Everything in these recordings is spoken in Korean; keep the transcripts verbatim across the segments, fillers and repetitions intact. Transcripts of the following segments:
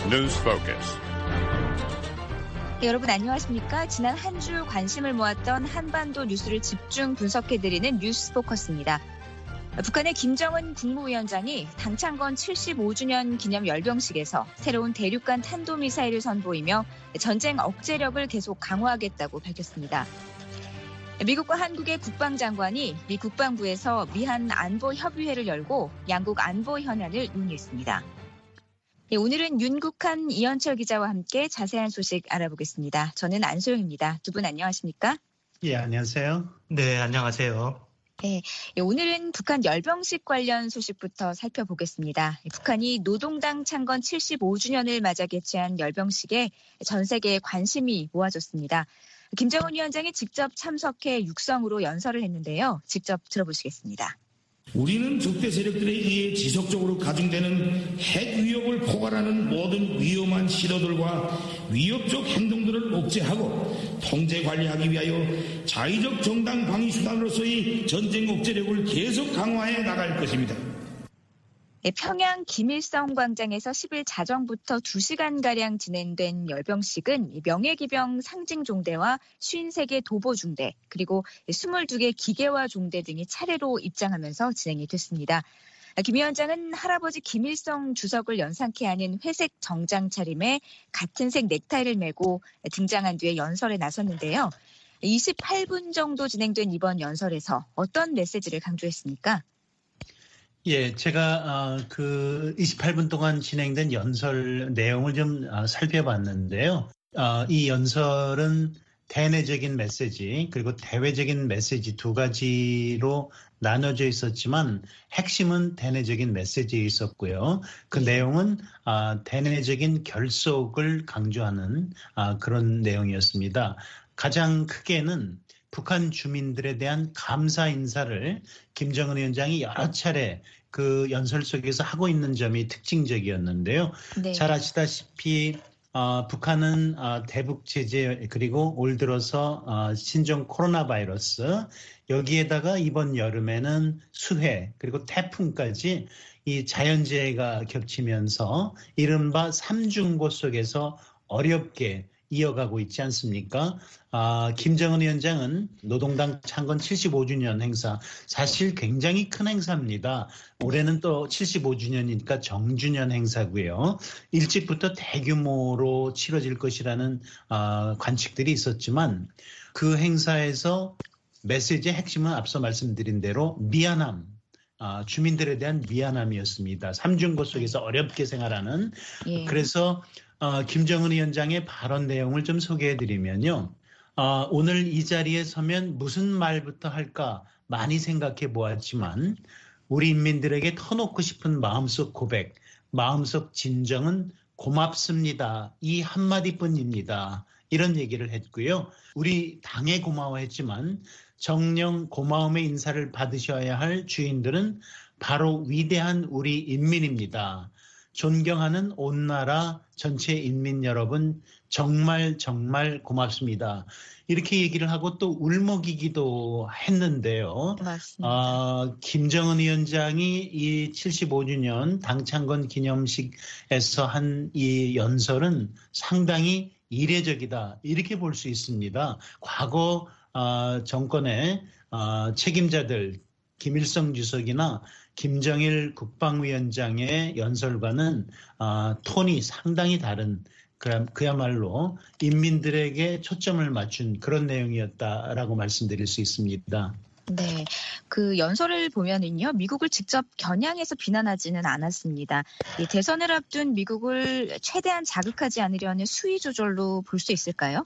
News Focus. 네, 여러분 안녕하십니까? 지난 한 주 관심을 모았던 한반도 뉴스를 집중 분석해드리는 뉴스 포커스입니다. 북한의 김정은 국무위원장이 당창건 칠십오 주년 기념 열병식에서 새로운 대륙간 탄도미사일을 선보이며 전쟁 억제력을 계속 강화하겠다고 밝혔습니다. 미국과 한국의 국방장관이 미 국방부에서 미한 안보협의회를 열고 양국 안보 현안을 논의했습니다. 네, 오늘은 윤국한, 이현철 기자와 함께 자세한 소식 알아보겠습니다. 저는 안소영입니다. 두 분 안녕하십니까? 예, 안녕하세요. 네, 안녕하세요. 네, 오늘은 북한 열병식 관련 소식부터 살펴보겠습니다. 북한이 노동당 창건 칠십오 주년을 맞아 개최한 열병식에 전 세계의 관심이 모아졌습니다. 김정은 위원장이 직접 참석해 육성으로 연설을 했는데요. 직접 들어보시겠습니다. 우리는 적대 세력들에 의해 지속적으로 가중되는 핵 위협을 포괄하는 모든 위험한 시도들과 위협적 행동들을 억제하고 통제 관리하기 위하여 자의적 정당 방위 수단으로서의 전쟁 억제력을 계속 강화해 나갈 것입니다. 네, 평양 김일성 광장에서 십 일 자정부터 두 시간가량 진행된 열병식은 명예기병 상징종대와 오십삼 개 도보중대 그리고 이십이 개 기계화 중대 등이 차례로 입장하면서 진행이 됐습니다. 김 위원장은 할아버지 김일성 주석을 연상케 하는 회색 정장 차림에 같은 색 넥타이를 메고 등장한 뒤에 연설에 나섰는데요. 이십팔 분 정도 진행된 이번 연설에서 어떤 메시지를 강조했습니까? 예, 제가 어, 그 이십팔 분 동안 진행된 연설 내용을 좀 어, 살펴봤는데요. 어, 이 연설은 대내적인 메시지 그리고 대외적인 메시지 두 가지로 나눠져 있었지만 핵심은 대내적인 메시지에 있었고요. 그 내용은 어, 대내적인 결속을 강조하는 어, 그런 내용이었습니다. 가장 크게는 북한 주민들에 대한 감사 인사를 김정은 위원장이 여러 차례 그 연설 속에서 하고 있는 점이 특징적이었는데요. 네. 잘 아시다시피 어, 북한은 어, 대북 제재 그리고 올 들어서 어, 신종 코로나 바이러스 여기에다가 이번 여름에는 수해 그리고 태풍까지 이 자연재해가 겹치면서 이른바 삼중고 속에서 어렵게 이어가고 있지 않습니까? 아, 김정은 위원장은 노동당 창건 칠십오 주년 행사, 사실 굉장히 큰 행사입니다. 올해는 또 칠십오 주년이니까 정주년 행사고요. 일찍부터 대규모로 치러질 것이라는 아, 관측들이 있었지만 그 행사에서 메시지의 핵심은 앞서 말씀드린 대로 미안함, 아, 주민들에 대한 미안함이었습니다. 삼중고 속에서 어렵게 생활하는. 예. 그래서 어, 김정은 위원장의 발언 내용을 좀 소개해드리면요. 어, 오늘 이 자리에 서면 무슨 말부터 할까 많이 생각해 보았지만 우리 인민들에게 터놓고 싶은 마음속 고백, 마음속 진정은 고맙습니다. 이 한마디뿐입니다. 이런 얘기를 했고요. 우리 당에 고마워했지만 정녕 고마움의 인사를 받으셔야 할 주인들은 바로 위대한 우리 인민입니다. 존경하는 온 나라 전체 인민 여러분 정말 정말 고맙습니다. 이렇게 얘기를 하고 또 울먹이기도 했는데요. 맞습니다. 어, 김정은 위원장이 이 칠십오 주년 당창건 기념식에서 한 이 연설은 상당히 이례적이다. 이렇게 볼 수 있습니다. 과거 어, 정권의 어, 책임자들 김일성 주석이나 김정일 국방위원장의 연설과는 어, 톤이 상당히 다른 그야말로 인민들에게 초점을 맞춘 그런 내용이었다라고 말씀드릴 수 있습니다. 네, 그 연설을 보면은요, 미국을 직접 겨냥해서 비난하지는 않았습니다. 이 대선을 앞둔 미국을 최대한 자극하지 않으려는 수위 조절로 볼 수 있을까요?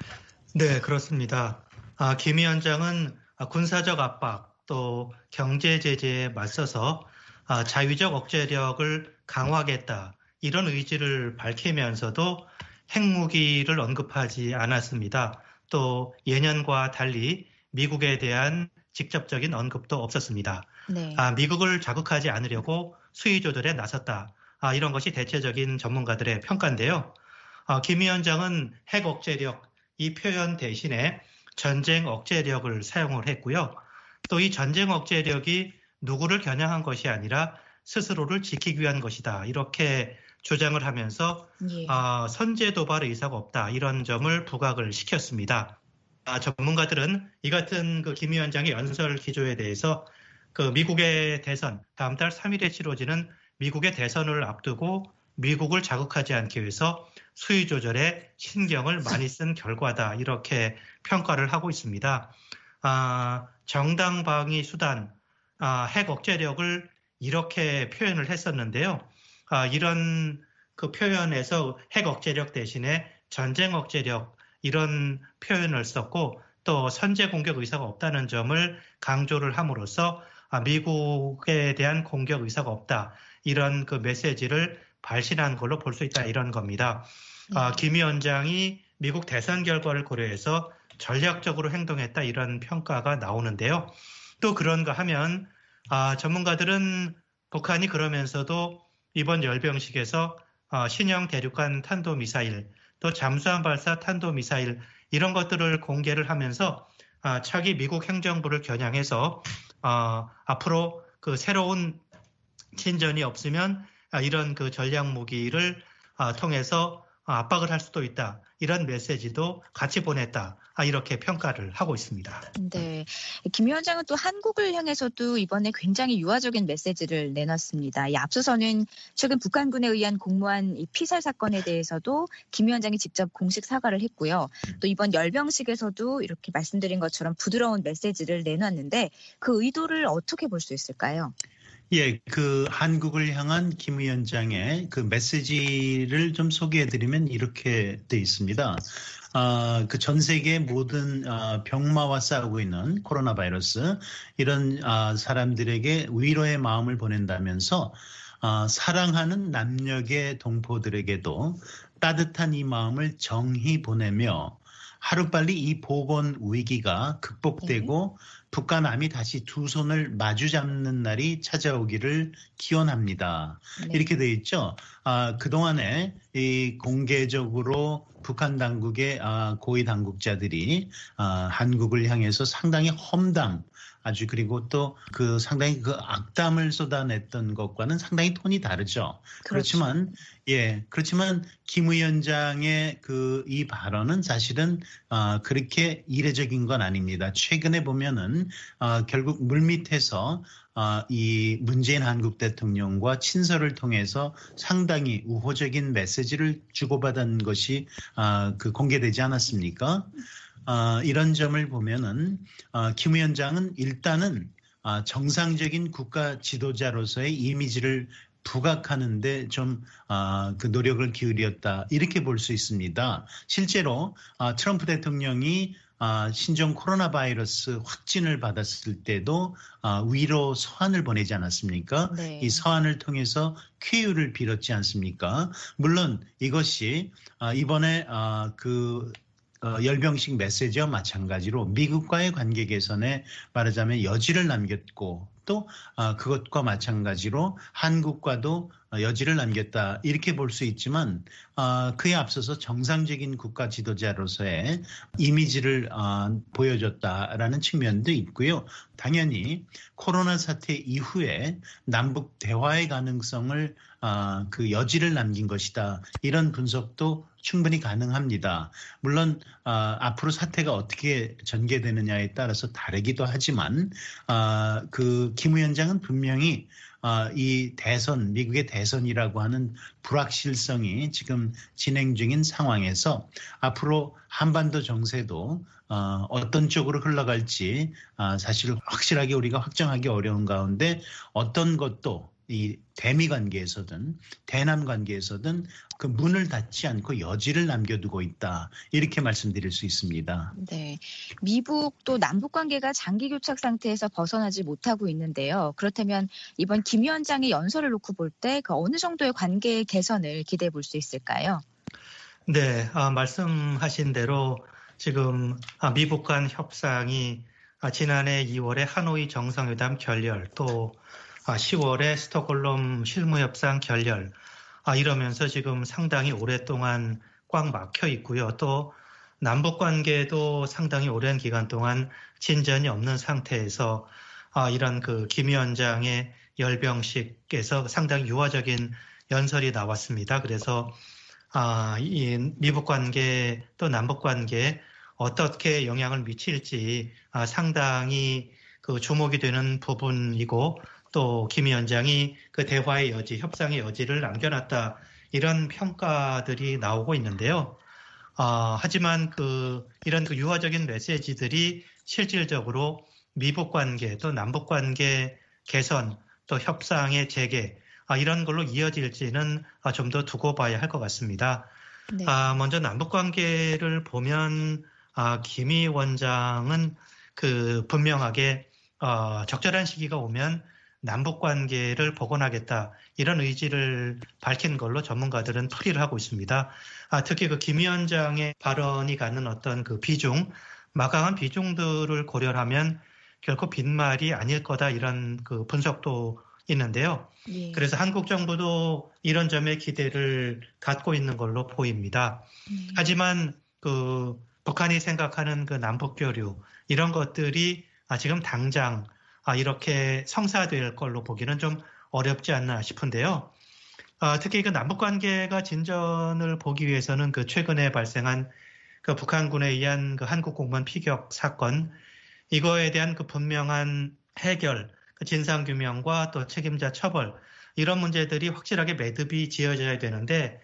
네, 그렇습니다. 아, 김 위원장은 군사적 압박 또 경제 제재에 맞서서 아, 자위적 억제력을 강화하겠다 이런 의지를 밝히면서도 핵무기를 언급하지 않았습니다. 또 예년과 달리 미국에 대한 직접적인 언급도 없었습니다. 네. 아, 미국을 자극하지 않으려고 수위 조절에 나섰다. 아, 이런 것이 대체적인 전문가들의 평가인데요. 아, 김 위원장은 핵 억제력 이 표현 대신에 전쟁 억제력을 사용을 했고요. 또 이 전쟁 억제력이 누구를 겨냥한 것이 아니라 스스로를 지키기 위한 것이다. 이렇게 주장을 하면서 예. 어, 선제 도발 의사가 없다 이런 점을 부각을 시켰습니다. 아, 전문가들은 이 같은 그 김 위원장의 연설 기조에 대해서 그 미국의 대선 다음 달 삼 일에 치러지는 미국의 대선을 앞두고 미국을 자극하지 않기 위해서 수위 조절에 신경을 많이 쓴 결과다 이렇게 평가를 하고 있습니다. 아, 정당 방위 수단, 아, 핵 억제력을 이렇게 표현을 했었는데요. 아, 이런 그 표현에서 핵 억제력 대신에 전쟁 억제력 이런 표현을 썼고 또 선제 공격 의사가 없다는 점을 강조를 함으로써 아, 미국에 대한 공격 의사가 없다 이런 그 메시지를 발신한 걸로 볼 수 있다 이런 겁니다. 아, 김 위원장이 미국 대선 결과를 고려해서 전략적으로 행동했다 이런 평가가 나오는데요. 또 그런가 하면 아, 전문가들은 북한이 그러면서도 이번 열병식에서 아, 신형 대륙간 탄도미사일 또 잠수함 발사 탄도미사일 이런 것들을 공개를 하면서 아, 차기 미국 행정부를 겨냥해서 아, 앞으로 그 새로운 진전이 없으면 아, 이런 그 전략 무기를 아, 통해서 압박을 할 수도 있다. 이런 메시지도 같이 보냈다. 아, 이렇게 평가를 하고 있습니다. 네, 김 위원장은 또 한국을 향해서도 이번에 굉장히 유화적인 메시지를 내놨습니다. 이 앞서서는 최근 북한군에 의한 공무원 이 피살 사건에 대해서도 김 위원장이 직접 공식 사과를 했고요. 또 이번 열병식에서도 이렇게 말씀드린 것처럼 부드러운 메시지를 내놨는데 그 의도를 어떻게 볼 수 있을까요? 예, 그 한국을 향한 김 위원장의 그 메시지를 좀 소개해드리면 이렇게 돼 있습니다. 아, 그 전 세계 모든 아, 병마와 싸우고 있는 코로나 바이러스 이런 아, 사람들에게 위로의 마음을 보낸다면서 아, 사랑하는 남녘의 동포들에게도 따뜻한 이 마음을 정히 보내며 하루빨리 이 보건 위기가 극복되고 네. 북과 남이 다시 두 손을 마주 잡는 날이 찾아오기를 기원합니다. 네. 이렇게 돼 있죠. 아, 그동안에 이 공개적으로 북한 당국의 아, 고위 당국자들이 아, 한국을 향해서 상당히 험담, 아주 그리고 또 그 상당히 그 악담을 쏟아냈던 것과는 상당히 톤이 다르죠. 그렇죠. 그렇지만 예, 그렇지만 김 위원장의 그 이 발언은 사실은 아, 그렇게 이례적인 건 아닙니다. 최근에 보면은 아, 결국 물밑에서 아, 이 문재인 한국 대통령과 친서를 통해서 상당히 우호적인 메시지를 주고받은 것이 아, 그 공개되지 않았습니까? 아, 이런 점을 보면은 아, 김 위원장은 일단은 아, 정상적인 국가 지도자로서의 이미지를 부각하는데 좀 아, 그 노력을 기울였다 이렇게 볼 수 있습니다. 실제로 아, 트럼프 대통령이 아, 신종 코로나 바이러스 확진을 받았을 때도 아, 위로 서한을 보내지 않았습니까? 네. 이 서한을 통해서 쾌유를 빌었지 않습니까? 물론 이것이 아, 이번에 아, 그 어, 열병식 메시지와 마찬가지로 미국과의 관계 개선에 말하자면 여지를 남겼고 또 어, 그것과 마찬가지로 한국과도 여지를 남겼다 이렇게 볼 수 있지만 어, 그에 앞서서 정상적인 국가 지도자로서의 이미지를 어, 보여줬다라는 측면도 있고요. 당연히 코로나 사태 이후에 남북 대화의 가능성을 어, 그 여지를 남긴 것이다. 이런 분석도 충분히 가능합니다. 물론 어, 앞으로 사태가 어떻게 전개되느냐에 따라서 다르기도 하지만 어, 그 김 위원장은 분명히 어, 이 대선, 미국의 대선이라고 하는 불확실성이 지금 진행 중인 상황에서 앞으로 한반도 정세도 어, 어떤 쪽으로 흘러갈지 어, 사실 확실하게 우리가 확정하기 어려운 가운데 어떤 것도 이 대미 관계에서든 대남 관계에서든 그 문을 닫지 않고 여지를 남겨두고 있다. 이렇게 말씀드릴 수 있습니다. 네, 미국 또 남북 관계가 장기 교착 상태에서 벗어나지 못하고 있는데요. 그렇다면 이번 김 위원장의 연설을 놓고 볼 때 그 어느 정도의 관계 개선을 기대해 볼 수 있을까요? 네, 아, 말씀하신 대로 지금 아, 미북 간 협상이 아, 지난해 이월에 하노이 정상회담 결렬 또 아, 시월에 스톡홀름 실무협상 결렬 아, 이러면서 지금 상당히 오랫동안 꽉 막혀 있고요. 또 남북관계도 상당히 오랜 기간 동안 진전이 없는 상태에서 아, 이런 그 김 위원장의 열병식에서 상당히 유화적인 연설이 나왔습니다. 그래서 아, 이 미북 관계 또 남북 관계에 어떻게 영향을 미칠지 아, 상당히 그 주목이 되는 부분이고 또 김 위원장이 그 대화의 여지, 협상의 여지를 남겨놨다 이런 평가들이 나오고 있는데요. 아, 하지만 그 이런 그 유화적인 메시지들이 실질적으로 미북 관계 또 남북 관계 개선 또 협상의 재개 아, 이런 걸로 이어질지는 아, 좀 더 두고 봐야 할 것 같습니다. 네. 아, 먼저 남북 관계를 보면 아, 김 위원장은 그 분명하게 어, 적절한 시기가 오면 남북 관계를 복원하겠다 이런 의지를 밝힌 걸로 전문가들은 풀이를 하고 있습니다. 아, 특히 그 김 위원장의 발언이 갖는 어떤 그 비중, 막강한 비중들을 고려하면 결코 빈말이 아닐 거다 이런 그 분석도 있는데요. 예. 그래서 한국 정부도 이런 점에 기대를 갖고 있는 걸로 보입니다. 음. 하지만 그 북한이 생각하는 그 남북 교류 이런 것들이 아, 지금 당장 아, 이렇게 성사될 걸로 보기는 좀 어렵지 않나 싶은데요. 아, 특히 그 남북 관계가 진전을 보기 위해서는 그 최근에 발생한 그 북한군에 의한 그 한국 공무원 피격 사건 이거에 대한 그 분명한 해결, 그 진상 규명과 또 책임자 처벌 이런 문제들이 확실하게 매듭이 지어져야 되는데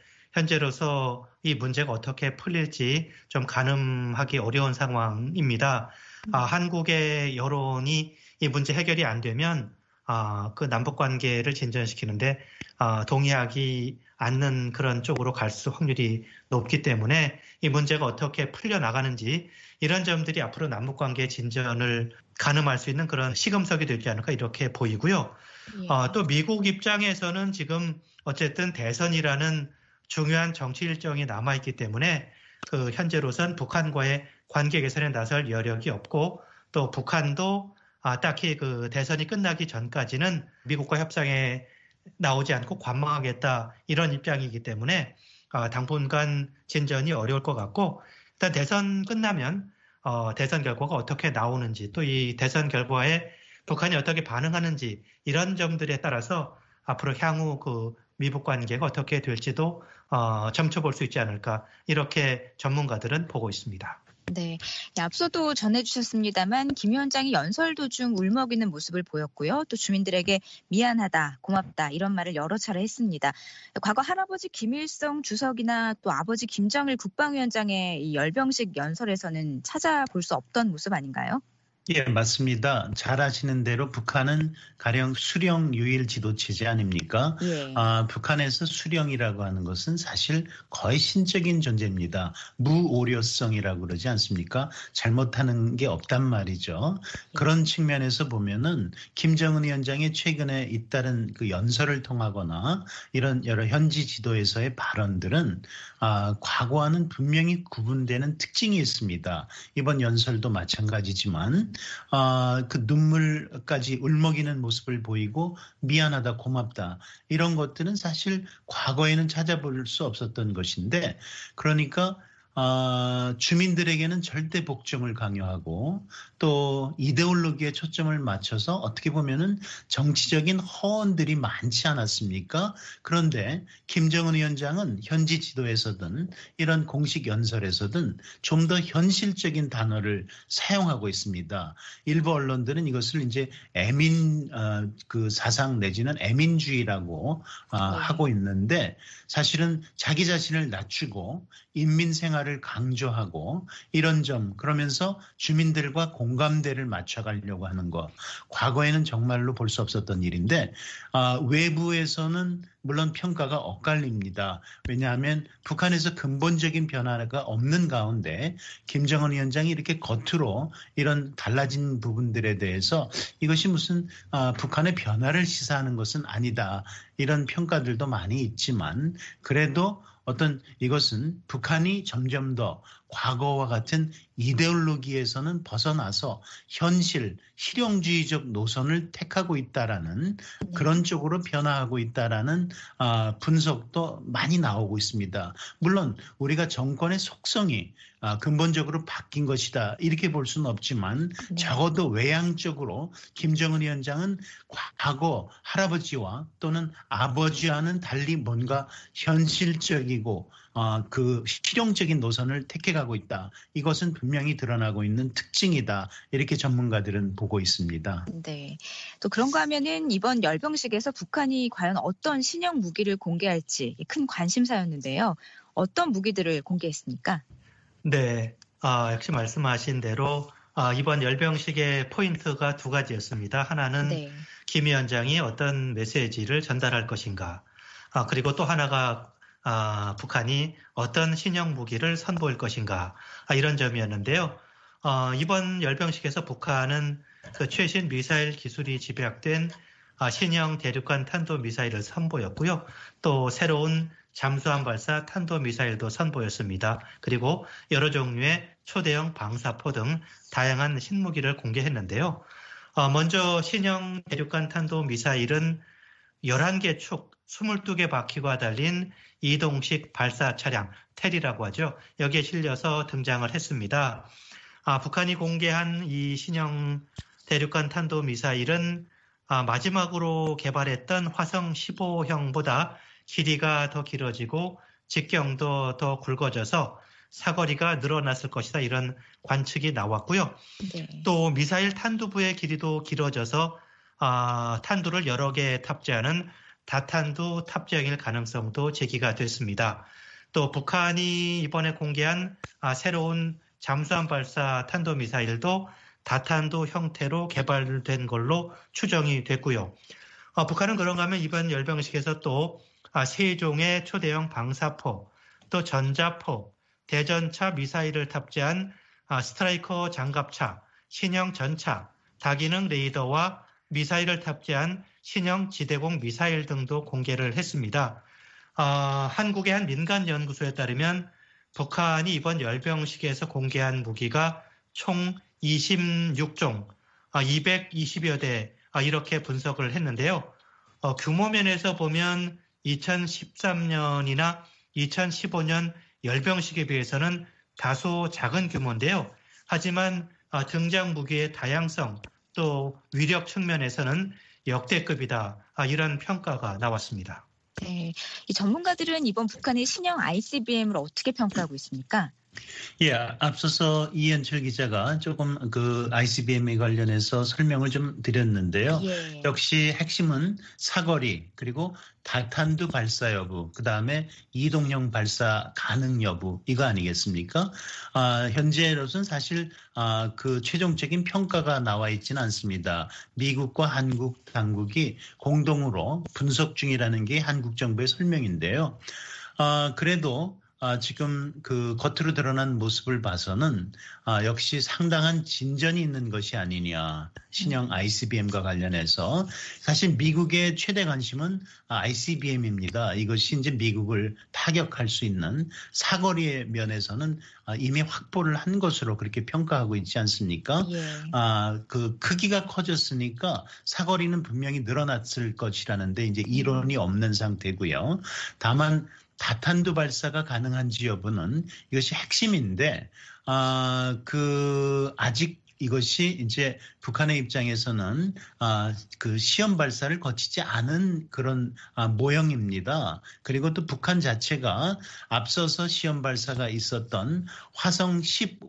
현재로서 이 문제가 어떻게 풀릴지 좀 가늠하기 어려운 상황입니다. 아, 한국의 여론이 이 문제 해결이 안 되면 아, 그 남북 관계를 진전시키는데 아, 동의하기 않는 그런 쪽으로 갈 수 확률이 높기 때문에 이 문제가 어떻게 풀려나가는지 이런 점들이 앞으로 남북 관계 진전을 가늠할 수 있는 그런 시금석이 되지 않을까 이렇게 보이고요. 예. 어, 또 미국 입장에서는 지금 어쨌든 대선이라는 중요한 정치 일정이 남아있기 때문에 그 현재로선 북한과의 관계 개선에 나설 여력이 없고 또 북한도 아, 딱히 그 대선이 끝나기 전까지는 미국과 협상에 나오지 않고 관망하겠다 이런 입장이기 때문에 아, 당분간 진전이 어려울 것 같고 일단 대선 끝나면 어, 대선 결과가 어떻게 나오는지 또 이 대선 결과에 북한이 어떻게 반응하는지 이런 점들에 따라서 앞으로 향후 그 미북 관계가 어떻게 될지도 어, 점쳐볼 수 있지 않을까 이렇게 전문가들은 보고 있습니다. 네, 앞서도 전해주셨습니다만 김 위원장이 연설 도중 울먹이는 모습을 보였고요. 또 주민들에게 미안하다, 고맙다 이런 말을 여러 차례 했습니다. 과거 할아버지 김일성 주석이나 또 아버지 김정일 국방위원장의 이 열병식 연설에서는 찾아볼 수 없던 모습 아닌가요? 예, 맞습니다. 잘 아시는 대로 북한은 가령 수령 유일 지도체제 아닙니까? 예. 아, 북한에서 수령이라고 하는 것은 사실 거의 신적인 존재입니다. 무오류성이라고 그러지 않습니까? 잘못하는 게 없단 말이죠. 그런 측면에서 보면은 김정은 위원장이 최근에 잇따른 그 연설을 통하거나 이런 여러 현지 지도에서의 발언들은 아, 과거와는 분명히 구분되는 특징이 있습니다. 이번 연설도 마찬가지지만 아, 그 눈물까지 울먹이는 모습을 보이고 미안하다, 고맙다 이런 것들은 사실 과거에는 찾아볼 수 없었던 것인데 그러니까 어, 주민들에게는 절대 복종을 강요하고 또 이데올로기에 초점을 맞춰서 어떻게 보면은 정치적인 허언들이 많지 않았습니까? 그런데 김정은 위원장은 현지 지도에서든 이런 공식 연설에서든 좀 더 현실적인 단어를 사용하고 있습니다. 일부 언론들은 이것을 이제 애민 어, 그 사상 내지는 애민주의라고 어, 하고 있는데 사실은 자기 자신을 낮추고 인민 생활을 강조하고 이런 점 그러면서 주민들과 공감대를 맞춰가려고 하는 것 과거에는 정말로 볼 수 없었던 일인데 아, 외부에서는 물론 평가가 엇갈립니다. 왜냐하면 북한에서 근본적인 변화가 없는 가운데 김정은 위원장이 이렇게 겉으로 이런 달라진 부분들에 대해서 이것이 무슨 아, 북한의 변화를 시사하는 것은 아니다. 이런 평가들도 많이 있지만 그래도 어떤 이것은 북한이 점점 더 과거와 같은 이데올로기에서는 벗어나서 현실, 실용주의적 노선을 택하고 있다라는 네. 그런 쪽으로 변화하고 있다라는 아, 분석도 많이 나오고 있습니다. 물론 우리가 정권의 속성이 아, 근본적으로 바뀐 것이다 이렇게 볼 수는 없지만 네. 적어도 외향적으로 김정은 위원장은 과거 할아버지와 또는 아버지와는 달리 뭔가 현실적이고 어, 그 실용적인 노선을 택해가고 있다. 이것은 분명히 드러나고 있는 특징이다. 이렇게 전문가들은 보고 있습니다. 네. 또 그런가 하면은 이번 열병식에서 북한이 과연 어떤 신형 무기를 공개할지 큰 관심사였는데요. 어떤 무기들을 공개했습니까? 네, 아, 역시 말씀하신 대로 아, 이번 열병식의 포인트가 두 가지였습니다. 하나는 네. 김 위원장이 어떤 메시지를 전달할 것인가. 아, 그리고 또 하나가 아, 북한이 어떤 신형 무기를 선보일 것인가. 아, 이런 점이었는데요. 어, 이번 열병식에서 북한은 그 최신 미사일 기술이 집약된 아, 신형 대륙간 탄도미사일을 선보였고요. 또 새로운 잠수함 발사 탄도미사일도 선보였습니다. 그리고 여러 종류의 초대형 방사포 등 다양한 신무기를 공개했는데요. 어, 먼저 신형 대륙간 탄도미사일은 열한 개 축, 이십이 개 바퀴가 달린 이동식 발사 차량, 텔이라고 하죠. 여기에 실려서 등장을 했습니다. 아, 북한이 공개한 이 신형 대륙간 탄도미사일은 아, 마지막으로 개발했던 화성 십오형보다 길이가 더 길어지고 직경도 더 굵어져서 사거리가 늘어났을 것이다. 이런 관측이 나왔고요. 네. 또 미사일 탄두부의 길이도 길어져서 아, 탄두를 여러 개 탑재하는 다탄두 탑재형일 가능성도 제기가 됐습니다. 또 북한이 이번에 공개한 아, 새로운 잠수함 발사 탄도미사일도 다탄두 형태로 개발된 걸로 추정이 됐고요. 어, 북한은 그런가 하면 이번 열병식에서 또 아, 세 종의 초대형 방사포, 또 전자포, 대전차 미사일을 탑재한 아, 스트라이커 장갑차, 신형 전차, 다기능 레이더와 미사일을 탑재한 신형 지대공 미사일 등도 공개를 했습니다. 아, 한국의 한 민간 연구소에 따르면 북한이 이번 열병식에서 공개한 무기가 총 이십육 종, 아, 이백이십여 대 아, 이렇게 분석을 했는데요. 어, 규모 면에서 보면 이천십삼 년이나 이천십오 년 열병식에 비해서는 다소 작은 규모인데요. 하지만 아, 등장 무기의 다양성 또 위력 측면에서는 역대급이다. 아, 이런 평가가 나왔습니다. 네. 이 전문가들은 이번 북한의 신형 아이씨비엠을 어떻게 평가하고 있습니까? 예, 앞서서 이현철 기자가 조금 그 아이씨비엠에 관련해서 설명을 좀 드렸는데요. 예. 역시 핵심은 사거리 그리고 다탄두 발사 여부, 그 다음에 이동형 발사 가능 여부 이거 아니겠습니까? 아, 현재로서는 사실 아, 그 최종적인 평가가 나와 있지는 않습니다. 미국과 한국 당국이 공동으로 분석 중이라는 게 한국 정부의 설명인데요. 아, 그래도 아, 지금 그 겉으로 드러난 모습을 봐서는 아, 역시 상당한 진전이 있는 것이 아니냐. 신형 아이씨비엠과 관련해서 사실 미국의 최대 관심은 아이씨비엠입니다. 이것이 이제 미국을 타격할 수 있는 사거리의 면에서는 이미 확보를 한 것으로 그렇게 평가하고 있지 않습니까? 예. 아, 그 크기가 커졌으니까 사거리는 분명히 늘어났을 것이라는데 이제 이론이 없는 상태고요. 다만 다탄두 발사가 가능한지 여부는 이것이 핵심인데, 아, 그, 아직 이것이 이제 북한의 입장에서는 아, 그 시험 발사를 거치지 않은 그런 아, 모형입니다. 그리고 또 북한 자체가 앞서서 시험 발사가 있었던 화성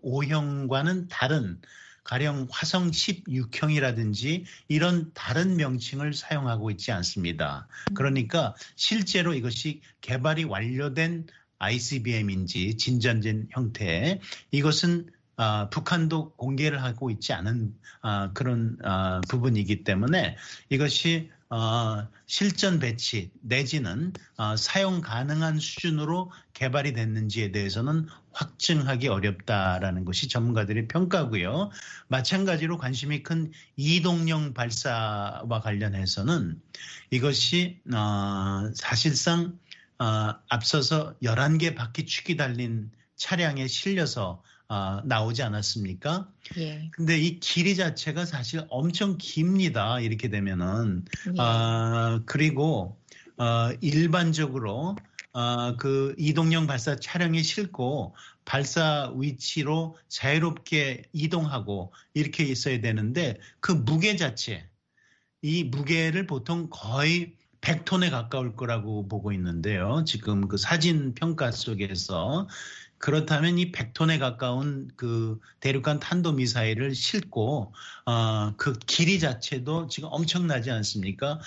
십오형과는 다른 가령 화성 십육형이라든지 이런 다른 명칭을 사용하고 있지 않습니다. 그러니까 실제로 이것이 개발이 완료된 아이씨비엠인지 진전된 형태 이것은 아, 북한도 공개를 하고 있지 않은 아, 그런 아, 부분이기 때문에 이것이 어, 실전 배치 내지는 어, 사용 가능한 수준으로 개발이 됐는지에 대해서는 확증하기 어렵다라는 것이 전문가들의 평가고요. 마찬가지로 관심이 큰 이동형 발사와 관련해서는 이것이 어, 사실상 어, 앞서서 열한 개 바퀴축이 달린 차량에 실려서 어, 나오지 않았습니까? 예. 근데 이 길이 자체가 사실 엄청 깁니다. 이렇게 되면은. 예. 어, 그리고 어, 일반적으로 어, 그 이동형 발사 차량에 싣고 발사 위치로 자유롭게 이동하고 이렇게 있어야 되는데 그 무게 자체, 이 무게를 보통 거의 백 톤에 가까울 거라고 보고 있는데요. 지금 그 사진 평가 속에서. 그렇다면 이 백 톤에 가까운 그 대륙간 탄도미사일을 싣고 어, 그 길이 자체도 지금 엄청나지 않습니까?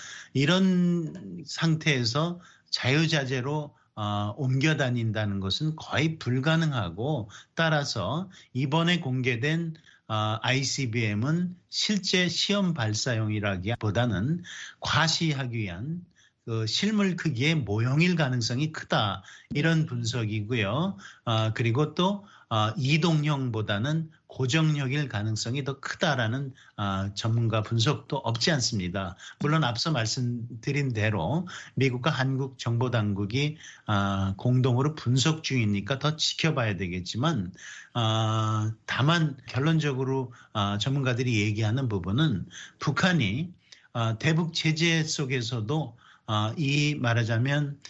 이런 상태에서 자유자재로 어, 옮겨 다닌다는 것은 거의 불가능하고 따라서 이번에 공개된 어, 아이씨비엠은 실제 시험 발사용이라기보다는 과시하기 위한 그 실물 크기의 모형일 가능성이 크다. 이런 분석이고요. 어, 그리고 또 어, 이동형보다는 고정형일 가능성이 더 크다라는 어, 전문가 분석도 없지 않습니다. 물론 앞서 말씀드린 대로 미국과 한국 정보당국이 어, 공동으로 분석 중이니까 더 지켜봐야 되겠지만 어, 다만 결론적으로 어, 전문가들이 얘기하는 부분은 북한이 어, 대북 제재 속에서도 어, 이 말하자면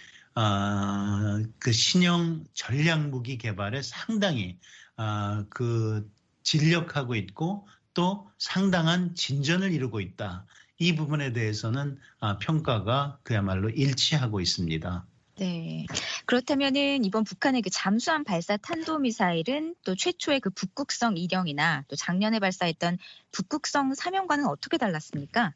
어, 그 신형 전략 무기 개발에 상당히 어, 그 진력하고 있고 또 상당한 진전을 이루고 있다. 이 부분에 대해서는 어, 평가가 그야말로 일치하고 있습니다. 네. 그렇다면은 이번 북한의 그 잠수함 발사 탄도미사일은 또 최초의 그 북극성 일형이나 또 작년에 발사했던 북극성 삼형과는 어떻게 달랐습니까?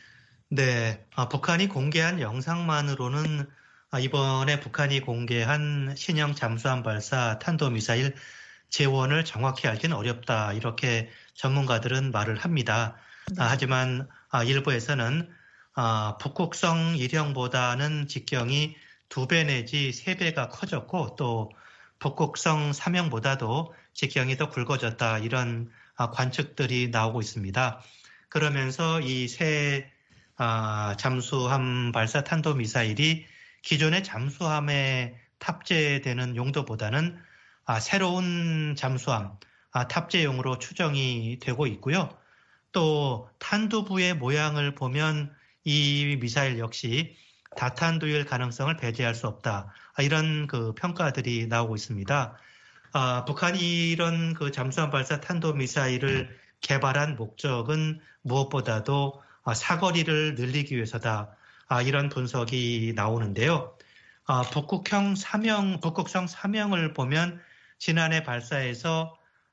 네, 아, 북한이 공개한 영상만으로는 아, 이번에 북한이 공개한 신형 잠수함 발사 탄도미사일 재원을 정확히 알기는 어렵다. 이렇게 전문가들은 말을 합니다. 네. 아, 하지만 아, 일부에서는 아, 북극성 일형보다는 직경이 두 배 내지 세 배가 커졌고 또 북극성 삼형보다도 직경이 더 굵어졌다. 이런 아, 관측들이 나오고 있습니다. 그러면서 이 새 아, 잠수함 발사 탄도미사일이 기존의 잠수함에 탑재되는 용도보다는 아, 새로운 잠수함 아, 탑재용으로 추정이 되고 있고요. 또 탄두부의 모양을 보면 이 미사일 역시 다탄두일 가능성을 배제할 수 없다. 아, 이런 그 평가들이 나오고 있습니다. 아, 북한이 이런 그 잠수함 발사 탄도미사일을 개발한 목적은 무엇보다도 사거리를 늘리기 위해서다. 이런 분석이 나오는데요. 북극형 삼형, 북극성 삼형을 보면 지난해 발사해서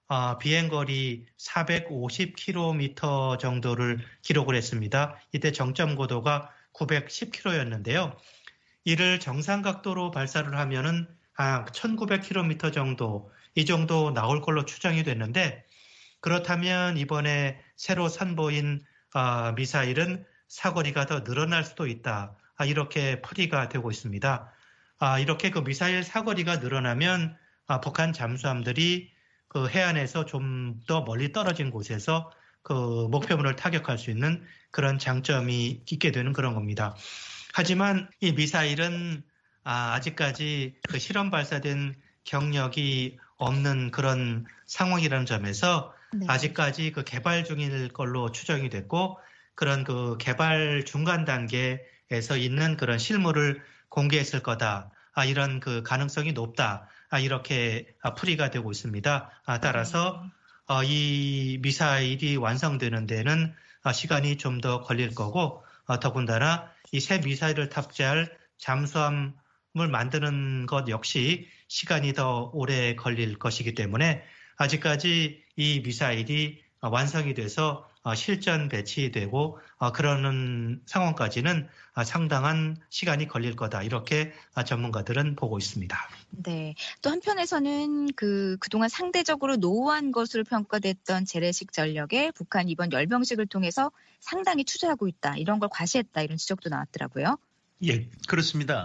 비행거리 사백오십 킬로미터 정도를 기록을 했습니다. 이때 정점 고도가 구백십 킬로미터였는데요. 이를 정상 각도로 발사를 하면은 한 천구백 킬로미터 정도, 이 정도 나올 걸로 추정이 됐는데 그렇다면 이번에 새로 선보인 아, 미사일은 사거리가 더 늘어날 수도 있다. 아, 이렇게 풀이가 되고 있습니다. 아, 이렇게 그 미사일 사거리가 늘어나면 아, 북한 잠수함들이 그 해안에서 좀 더 멀리 떨어진 곳에서 그 목표물을 타격할 수 있는 그런 장점이 있게 되는 그런 겁니다. 하지만 이 미사일은 아, 아직까지 그 실험 발사된 경력이 없는 그런 상황이라는 점에서 네. 아직까지 그 개발 중일 걸로 추정이 됐고 그런 그 개발 중간 단계에서 있는 그런 실물을 공개했을 거다. 아, 이런 그 가능성이 높다. 아, 이렇게 풀이가 되고 있습니다. 아, 따라서 어, 이 미사일이 완성되는 데는 아, 시간이 좀 더 걸릴 거고 아, 더군다나 이 새 미사일을 탑재할 잠수함을 만드는 것 역시 시간이 더 오래 걸릴 것이기 때문에 아직까지 이 미사일이 완성이 돼서 실전 배치되고 그러는 상황까지는 상당한 시간이 걸릴 거다. 이렇게 전문가들은 보고 있습니다. 네. 또 한편에서는 그, 그동안 상대적으로 노후한 것으로 평가됐던 재래식 전력에 북한 이번 열병식을 통해서 상당히 투자하고 있다. 이런 걸 과시했다. 이런 지적도 나왔더라고요. 예, 그렇습니다.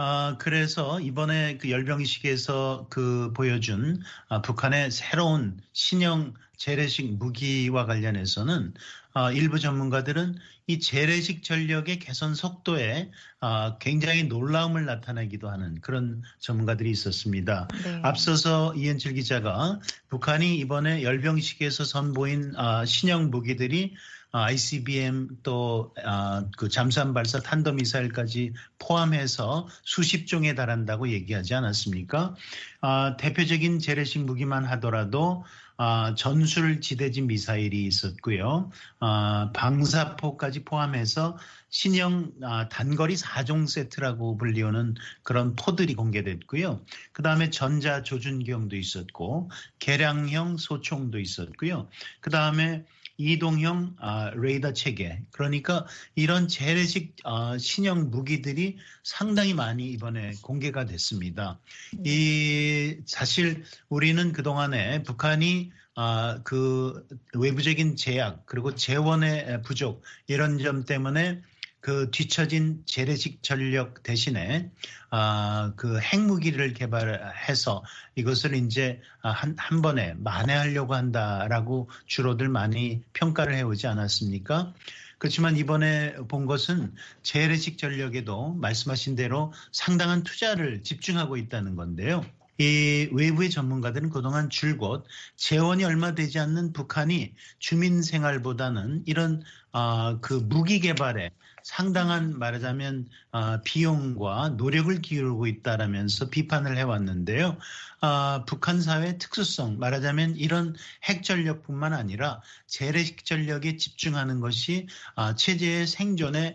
아, 그래서 이번에 그 열병식에서 그 보여준 아, 북한의 새로운 신형 재래식 무기와 관련해서는 아, 일부 전문가들은 이 재래식 전력의 개선 속도에 아, 굉장히 놀라움을 나타내기도 하는 그런 전문가들이 있었습니다. 네. 앞서서 이현철 기자가 북한이 이번에 열병식에서 선보인 아, 신형 무기들이 아이씨비엠 또 그 잠수함 발사 탄도미사일까지 포함해서 수십 종에 달한다고 얘기하지 않았습니까? 아, 대표적인 재래식 무기만 하더라도 아, 전술 지대지 미사일이 있었고요. 아, 방사포까지 포함해서 신형 아, 단거리 사 종 세트라고 불리우는 그런 포들이 공개됐고요. 그다음에 전자 조준경도 있었고 개량형 소총도 있었고요. 그다음에 이동형 아, 레이더 체계, 그러니까 이런 재래식 아, 신형 무기들이 상당히 많이 이번에 공개가 됐습니다. 네. 이 사실 우리는 그동안에 북한이 아, 그 외부적인 제약 그리고 재원의 부족 이런 점 때문에 그 뒤처진 재래식 전력 대신에 아, 그 핵무기를 개발해서 이것을 이제 한, 한 번에 만회하려고 한다라고 주로들 많이 평가를 해오지 않았습니까? 그렇지만 이번에 본 것은 재래식 전력에도 말씀하신 대로 상당한 투자를 집중하고 있다는 건데요. 이 외부의 전문가들은 그동안 줄곧 재원이 얼마 되지 않는 북한이 주민 생활보다는 이런 어, 그 무기 개발에 상당한 말하자면 어, 비용과 노력을 기울이고 있다라면서 비판을 해왔는데요. 어, 북한 사회의 특수성, 말하자면 이런 핵전력뿐만 아니라 재래식 전력에 집중하는 것이 어, 체제의 생존에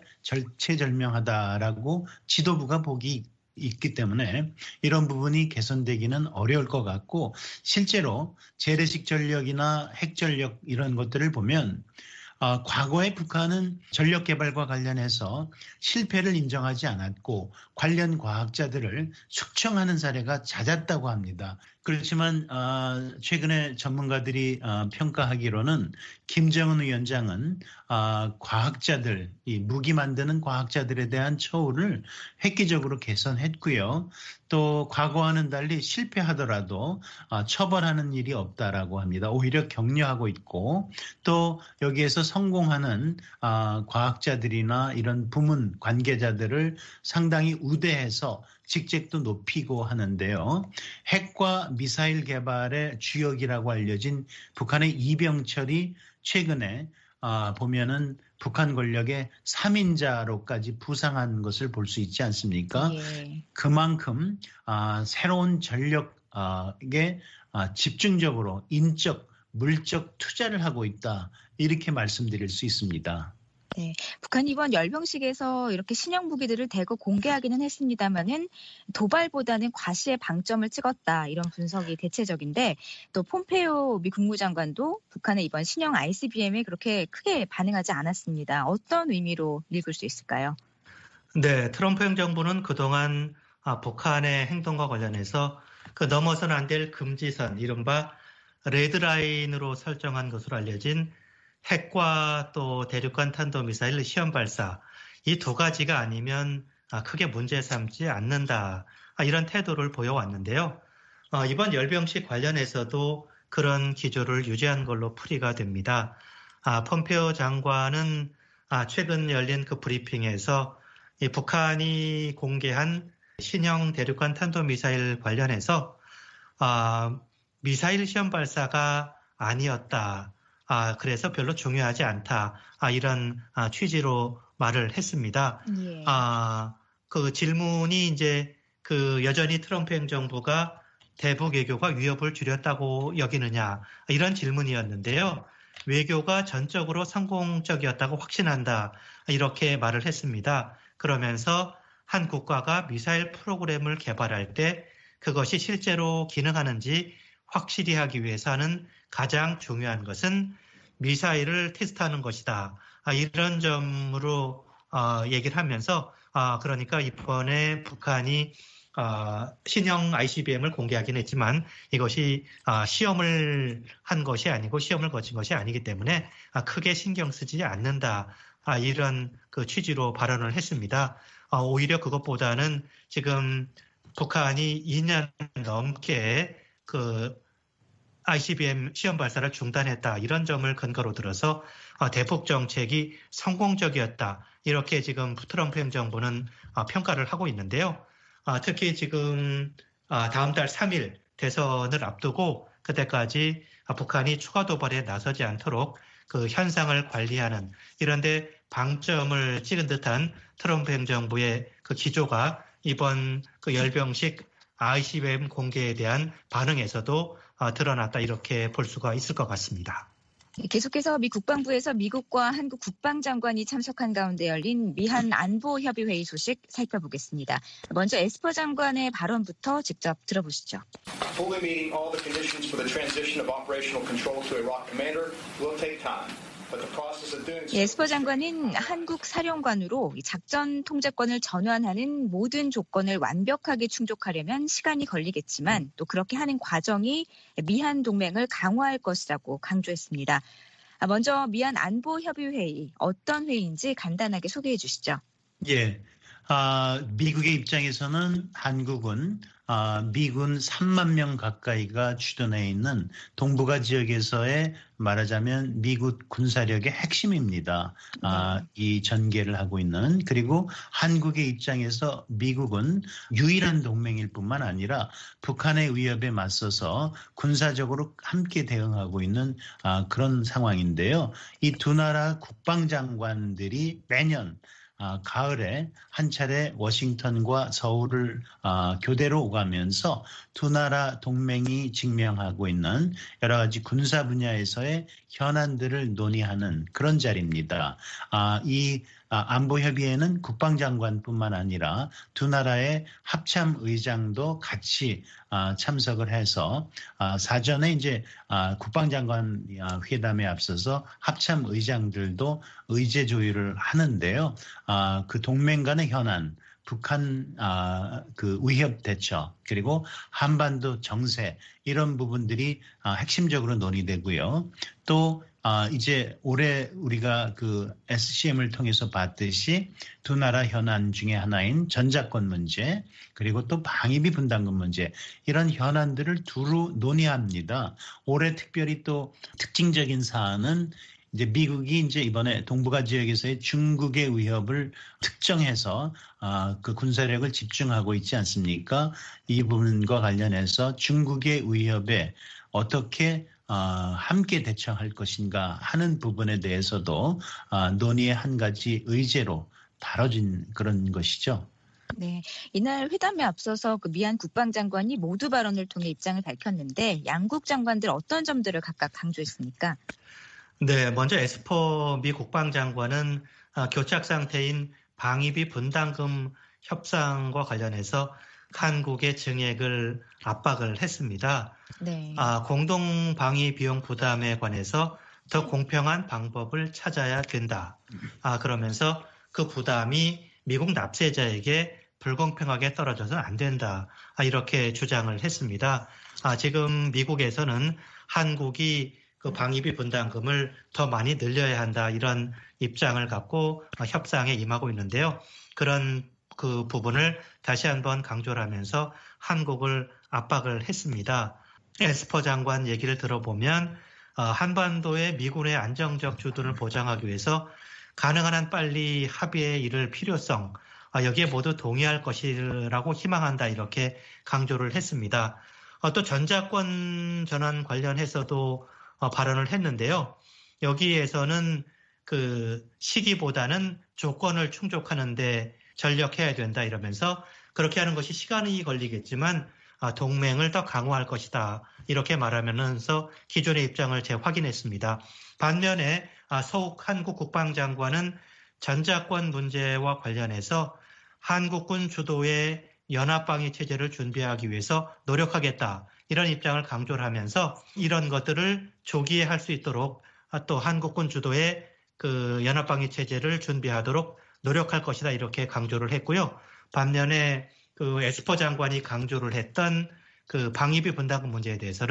절체절명하다라고 지도부가 보기 있기 때문에 이런 부분이 개선되기는 어려울 것 같고, 실제로 재래식 전력이나 핵전력 이런 것들을 보면 어, 과거에 북한은 전력 개발과 관련해서 실패를 인정하지 않았고 관련 과학자들을 숙청하는 사례가 잦았다고 합니다. 그렇지만 어, 최근에 전문가들이 어, 평가하기로는 김정은 위원장은 어, 과학자들, 이 무기 만드는 과학자들에 대한 처우를 획기적으로 개선했고요. 또 과거와는 달리 실패하더라도 어, 처벌하는 일이 없다라고 합니다. 오히려 격려하고 있고, 또 여기에서 성공하는 어, 과학자들이나 이런 부문 관계자들을 상당히 우대해서 직책도 높이고 하는데요. 핵과 미사일 개발의 주역이라고 알려진 북한의 이병철이 최근에 아, 보면은 북한 권력의 삼인자로까지 부상한 것을 볼 수 있지 않습니까? 예. 그만큼 아, 새로운 전력에 아, 집중적으로 인적, 물적 투자를 하고 있다, 이렇게 말씀드릴 수 있습니다. 네, 북한이 이번 열병식에서 이렇게 신형 무기들을 대거 공개하기는 했습니다만은 도발보다는 과시에 방점을 찍었다, 이런 분석이 대체적인데, 또 폼페이오 미 국무장관도 북한의 이번 신형 아이씨비엠에 그렇게 크게 반응하지 않았습니다. 어떤 의미로 읽을 수 있을까요? 네, 트럼프 행정부는 그동안 아, 북한의 행동과 관련해서 그 넘어서는 안 될 금지선, 이른바 레드라인으로 설정한 것으로 알려진 핵과 또 대륙간 탄도미사일 시험 발사, 이 두 가지가 아니면 크게 문제 삼지 않는다, 이런 태도를 보여왔는데요. 이번 열병식 관련해서도 그런 기조를 유지한 걸로 풀이가 됩니다. 폼페이오 장관은 최근 열린 그 브리핑에서 북한이 공개한 신형 대륙간 탄도미사일 관련해서 미사일 시험 발사가 아니었다, 아, 그래서 별로 중요하지 않다, 아, 이런 아, 취지로 말을 했습니다. 예. 아, 그 질문이 이제 그 여전히 트럼프 행정부가 대북 외교가 위협을 줄였다고 여기느냐, 이런 질문이었는데요. 외교가 전적으로 성공적이었다고 확신한다, 이렇게 말을 했습니다. 그러면서 한 국가가 미사일 프로그램을 개발할 때 그것이 실제로 기능하는지 확실히 하기 위해서는 가장 중요한 것은 미사일을 테스트하는 것이다, 아, 이런 점으로 어, 얘기를 하면서 아, 그러니까 이번에 북한이 어, 신형 아이씨비엠을 공개하긴 했지만 이것이 아, 시험을 한 것이 아니고 시험을 거친 것이 아니기 때문에 아, 크게 신경 쓰지 않는다, 아, 이런 그 취지로 발언을 했습니다. 어, 오히려 그것보다는 지금 북한이 이 년 넘게 그 아이씨비엠 시험 발사를 중단했다. 이런 점을 근거로 들어서 어, 대북 정책이 성공적이었다. 이렇게 지금 트럼프 행정부는 어, 평가를 하고 있는데요. 어, 특히 지금 어, 다음 달 삼 일 대선을 앞두고 그때까지 어, 북한이 추가 도발에 나서지 않도록 그 현상을 관리하는 이런데 방점을 찍은 듯한 트럼프 행정부의 그 기조가 이번 그 열병식 아이씨비엠 공개에 대한 반응에서도 어, 드러났다 이렇게 볼 수가 있을 것 같습니다. 계속해서 미 국방부에서 미국과 한국 국방장관이 참석한 가운데 열린 미한 안보협의회의 소식 살펴보겠습니다. 먼저 에스퍼 장관의 발언부터 직접 들어보시죠. Fully meeting all the conditions for the transition of operational control to Iraq commander will take time. 에스퍼 장관은 한국 사령관으로 작전 통제권을 전환하는 모든 조건을 완벽하게 충족하려면 시간이 걸리겠지만 또 그렇게 하는 과정이 미한 동맹을 강화할 것이라고 강조했습니다. 먼저 미한 안보협의회의 어떤 회의인지 간단하게 소개해 주시죠. 예, 아, 미국의 입장에서는 한국은 아, 미군 삼만 명 가까이가 주둔해 있는 동북아 지역에서의 말하자면 미국 군사력의 핵심입니다. 아, 이 전개를 하고 있는. 그리고 한국의 입장에서 미국은 유일한 동맹일 뿐만 아니라 북한의 위협에 맞서서 군사적으로 함께 대응하고 있는 아, 그런 상황인데요. 이 두 나라 국방장관들이 매년 아, 가을에 한 차례 워싱턴과 서울을 아, 교대로 오가면서 두 나라 동맹이 직면하고 있는 여러 가지 군사 분야에서의 현안들을 논의하는 그런 자리입니다. 아, 이 아, 안보협의회는 국방장관뿐만 아니라 두 나라의 합참의장도 같이 아, 참석을 해서 아, 사전에 이제 아, 국방장관 회담에 앞서서 합참의장들도 의제 조율을 하는데요. 아, 그 동맹 간의 현안, 북한 아, 그 위협 대처 그리고 한반도 정세 이런 부분들이 아, 핵심적으로 논의되고요. 또 아, 이제 올해 우리가 그 에스씨엠을 통해서 봤듯이 두 나라 현안 중에 하나인 전자권 문제 그리고 또 방위비 분담금 문제 이런 현안들을 두루 논의합니다. 올해 특별히 또 특징적인 사안은 이제 미국이 이제 이번에 동북아 지역에서의 중국의 위협을 특정해서 아, 그 군사력을 집중하고 있지 않습니까? 이 부분과 관련해서 중국의 위협에 어떻게 어, 함께 대처할 것인가 하는 부분에 대해서도 어, 논의의 한 가지 의제로 다뤄진 그런 것이죠. 네, 이날 회담에 앞서서 그 미한 국방장관이 모두 발언을 통해 입장을 밝혔는데 양국 장관들 어떤 점들을 각각 강조했습니까? 네, 먼저 에스퍼 미 국방장관은 어, 교착 상태인 방위비 분담금 협상과 관련해서 한국의 증액을 압박을 했습니다. 네. 아, 공동 방위 비용 부담에 관해서 더 공평한 방법을 찾아야 된다. 아, 그러면서 그 부담이 미국 납세자에게 불공평하게 떨어져서는 안 된다. 아, 이렇게 주장을 했습니다. 아, 지금 미국에서는 한국이 그 방위비 분담금을 더 많이 늘려야 한다. 이런 입장을 갖고 협상에 임하고 있는데요. 그런 그 부분을 다시 한번 강조를 하면서 한국을 압박을 했습니다. 에스퍼 장관 얘기를 들어보면 한반도의 미군의 안정적 주둔을 보장하기 위해서 가능한 한 빨리 합의에 이를 필요성, 여기에 모두 동의할 것이라고 희망한다 이렇게 강조를 했습니다. 또 전자권 전환 관련해서도 발언을 했는데요. 여기에서는 그 시기보다는 조건을 충족하는데 전력해야 된다 이러면서 그렇게 하는 것이 시간이 걸리겠지만 동맹을 더 강화할 것이다 이렇게 말하면서 기존의 입장을 재확인했습니다. 반면에 서욱 한국 국방장관은 전자권 문제와 관련해서 한국군 주도의 연합방위 체제를 준비하기 위해서 노력하겠다 이런 입장을 강조를 하면서 이런 것들을 조기에 할 수 있도록 또 한국군 주도의 그 연합방위 체제를 준비하도록 노력할 것이다 이렇게 강조를 했고요. 반면에 그 에스퍼 장관이 강조를 했던 그 방위비 분담금 문제에 대해서는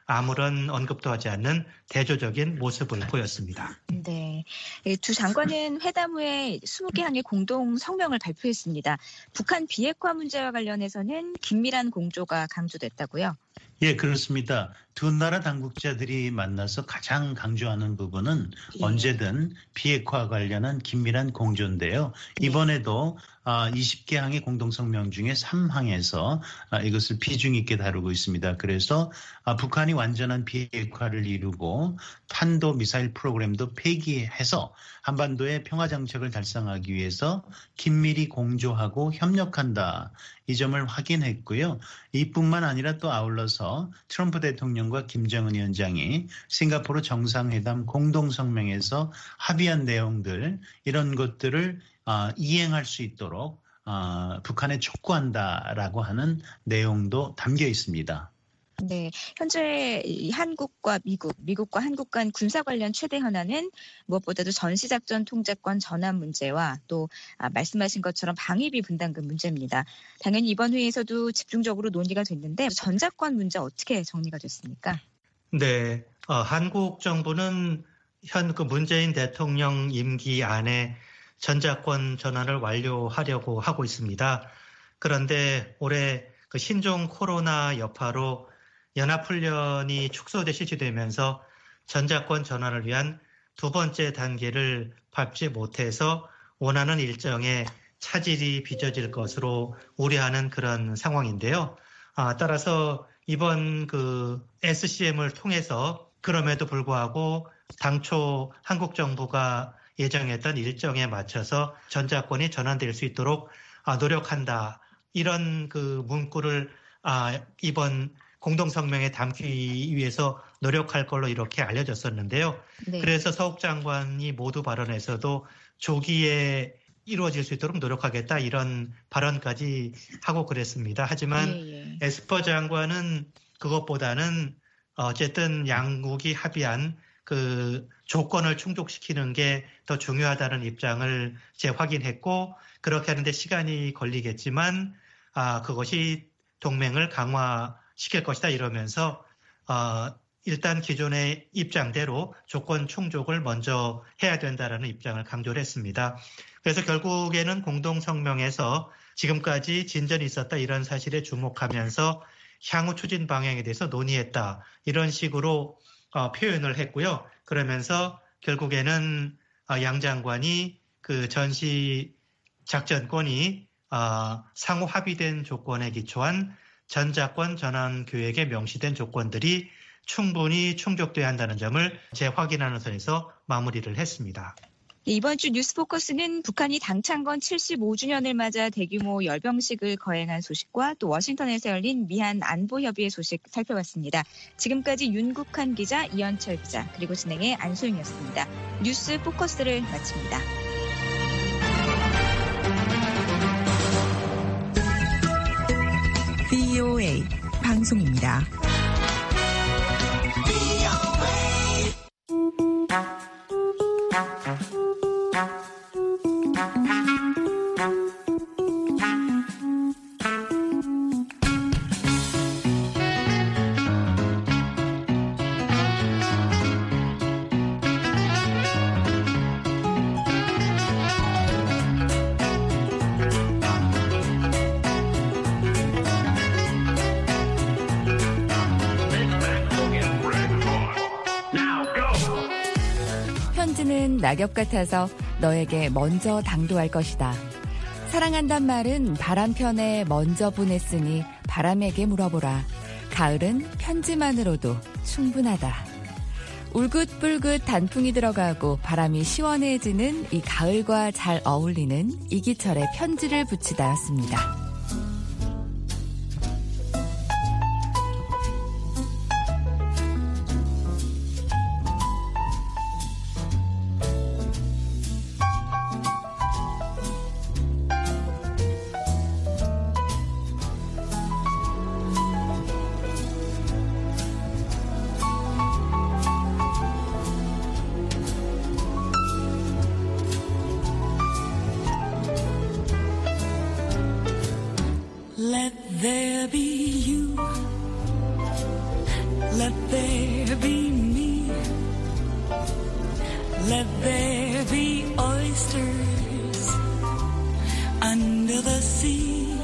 아무런 언급도 하지 않는 대조적인 모습을 보였습니다. 네, 두 장관은 회담 후에 스무 개 항의 공동 성명을 발표했습니다. 북한 비핵화 문제와 관련해서는 긴밀한 공조가 강조됐다고요? 예, 그렇습니다. 두 나라 당국자들이 만나서 가장 강조하는 부분은 예. 언제든 비핵화 관련한 긴밀한 공조인데요. 이번에도 이십 개 항의 공동성명 중에 삼 항에서 이것을 비중 있게 다루고 있습니다. 그래서 북한이 완전한 비핵화를 이루고 탄도 미사일 프로그램도 폐기해서 한반도의 평화정책을 달성하기 위해서 긴밀히 공조하고 협력한다. 이 점을 확인했고요. 이뿐만 아니라 또 아울러서 트럼프 대통령과 김정은 위원장이 싱가포르 정상회담 공동성명에서 합의한 내용들 이런 것들을 이행할 수 있도록 북한에 촉구한다라고 하는 내용도 담겨 있습니다. 네, 현재 한국과 미국, 미국과 한국 간 군사 관련 최대 현안은 무엇보다도 전시작전 통제권 전환 문제와 또 말씀하신 것처럼 방위비 분담금 문제입니다. 당연히 이번 회의에서도 집중적으로 논의가 됐는데 전자권 문제 어떻게 정리가 됐습니까? 네, 어, 한국 정부는 현 그 문재인 대통령 임기 안에 전자권 전환을 완료하려고 하고 있습니다. 그런데 올해 그 신종 코로나 여파로 연합훈련이 축소돼 실시되면서 전자권 전환을 위한 두 번째 단계를 밟지 못해서 원하는 일정에 차질이 빚어질 것으로 우려하는 그런 상황인데요. 아, 따라서 이번 그 에스씨엠을 통해서 그럼에도 불구하고 당초 한국 정부가 예정했던 일정에 맞춰서 전자권이 전환될 수 있도록 노력한다. 이런 그 문구를 이번 공동성명에 담기 위해서 노력할 걸로 이렇게 알려졌었는데요. 네. 그래서 서욱 장관이 모두 발언에서도 조기에 이루어질 수 있도록 노력하겠다 이런 발언까지 하고 그랬습니다. 하지만 예, 예. 에스퍼 장관은 그것보다는 어쨌든 양국이 합의한 그 조건을 충족시키는 게 더 중요하다는 입장을 재확인했고 그렇게 하는데 시간이 걸리겠지만 아 그것이 동맹을 강화시킬 것이다 이러면서 어, 일단 기존의 입장대로 조건 충족을 먼저 해야 된다라는 입장을 강조를 했습니다. 그래서 결국에는 공동성명에서 지금까지 진전이 있었다 이런 사실에 주목하면서 향후 추진 방향에 대해서 논의했다 이런 식으로 어, 표현을 했고요. 그러면서 결국에는 어, 양 장관이 그 전시 작전권이 어, 상호 합의된 조건에 기초한 전자권 전환 계획에 명시된 조건들이 충분히 충족돼야 한다는 점을 재확인하는 선에서 마무리를 했습니다. 이번 주 뉴스포커스는 북한이 당창건 칠십오 주년을 맞아 대규모 열병식을 거행한 소식과 또 워싱턴에서 열린 미한 안보협의회 소식 살펴봤습니다. 지금까지 윤국한 기자, 이현철 기자, 그리고 진행의 안소영이었습니다. 뉴스포커스를 마칩니다. 브이오에이 방송입니다. 편지는 낙엽 같아서 너에게 먼저 당도할 것이다. 사랑한단 말은 바람편에 먼저 보냈으니 바람에게 물어보라. 가을은 편지만으로도 충분하다. 울긋불긋 단풍이 들어가고 바람이 시원해지는 이 가을과 잘 어울리는 이기철의 편지를 붙이다였습니다. Let there be you. Let there Let there be oysters under the sea.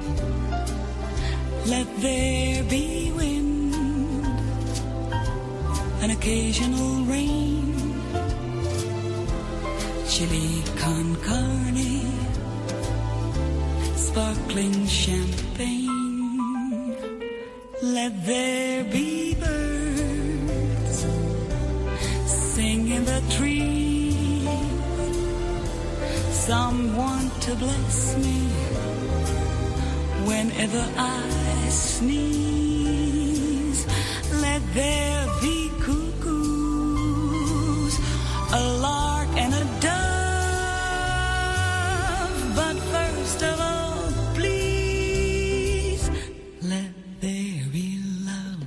Let there be wind, an occasional rain, chili con carne, sparkling champagne. Let there be birds sing in the trees. Someone to bless me whenever I sneeze. Let there be cuckoos, a lark and a dove. But first of all, please, let there be love.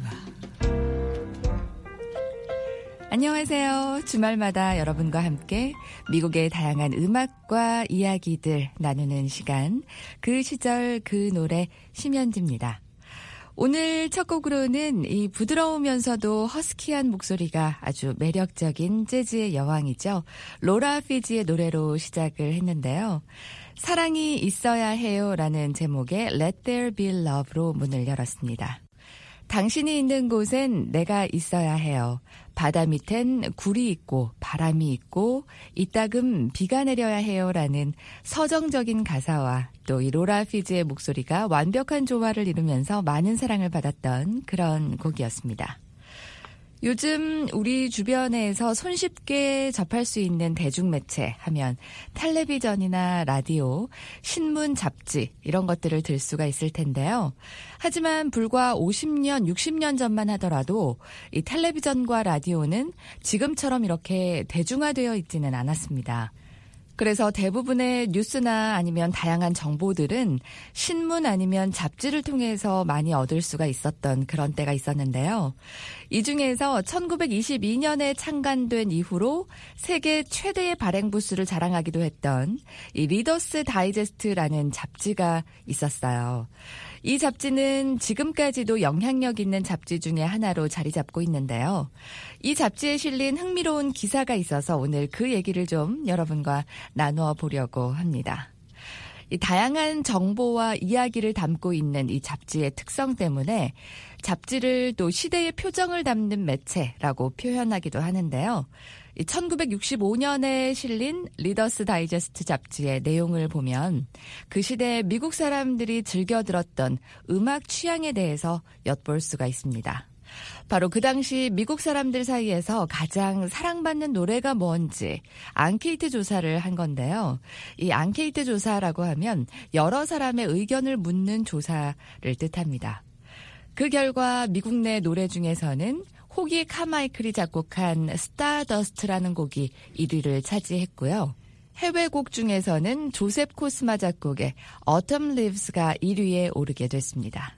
안녕하세요. 주말마다 여러분과 함께 미국의 다양한 음악과 이야기들 나누는 시간, 그 시절 그 노래 심연지입니다. 오늘 첫 곡으로는 이 부드러우면서도 허스키한 목소리가 아주 매력적인 재즈의 여왕이죠. 로라 피지의 노래로 시작을 했는데요. 사랑이 있어야 해요라는 제목의 Let There Be Love로 문을 열었습니다. 당신이 있는 곳엔 내가 있어야 해요. 바다 밑엔 굴이 있고 바람이 있고 이따금 비가 내려야 해요라는 서정적인 가사와 또 이 로라 피지의 목소리가 완벽한 조화를 이루면서 많은 사랑을 받았던 그런 곡이었습니다. 요즘 우리 주변에서 손쉽게 접할 수 있는 대중매체 하면 텔레비전이나 라디오, 신문, 잡지 이런 것들을 들 수가 있을 텐데요. 하지만 불과 오십 년, 육십 년 전만 하더라도 이 텔레비전과 라디오는 지금처럼 이렇게 대중화되어 있지는 않았습니다. 그래서 대부분의 뉴스나 아니면 다양한 정보들은 신문 아니면 잡지를 통해서 많이 얻을 수가 있었던 그런 때가 있었는데요. 이 중에서 천구백이십이 년에 창간된 이후로 세계 최대의 발행 부수를 자랑하기도 했던 이 리더스 다이제스트라는 잡지가 있었어요. 이 잡지는 지금까지도 영향력 있는 잡지 중에 하나로 자리 잡고 있는데요. 이 잡지에 실린 흥미로운 기사가 있어서 오늘 그 얘기를 좀 여러분과 나누어 보려고 합니다. 이 다양한 정보와 이야기를 담고 있는 이 잡지의 특성 때문에 잡지를 또 시대의 표정을 담는 매체라고 표현하기도 하는데요. 천구백육십오 년에 실린 리더스 다이제스트 잡지의 내용을 보면 그 시대 미국 사람들이 즐겨 들었던 음악 취향에 대해서 엿볼 수가 있습니다. 바로 그 당시 미국 사람들 사이에서 가장 사랑받는 노래가 뭔지 앙케이트 조사를 한 건데요. 이 앙케이트 조사라고 하면 여러 사람의 의견을 묻는 조사를 뜻합니다. 그 결과 미국 내 노래 중에서는 호기 카마이클이 작곡한 스타더스트라는 곡이 일 위를 차지했고요. 해외 곡 중에서는 조셉 코스마 작곡의 Autumn Leaves가 일 위에 오르게 됐습니다.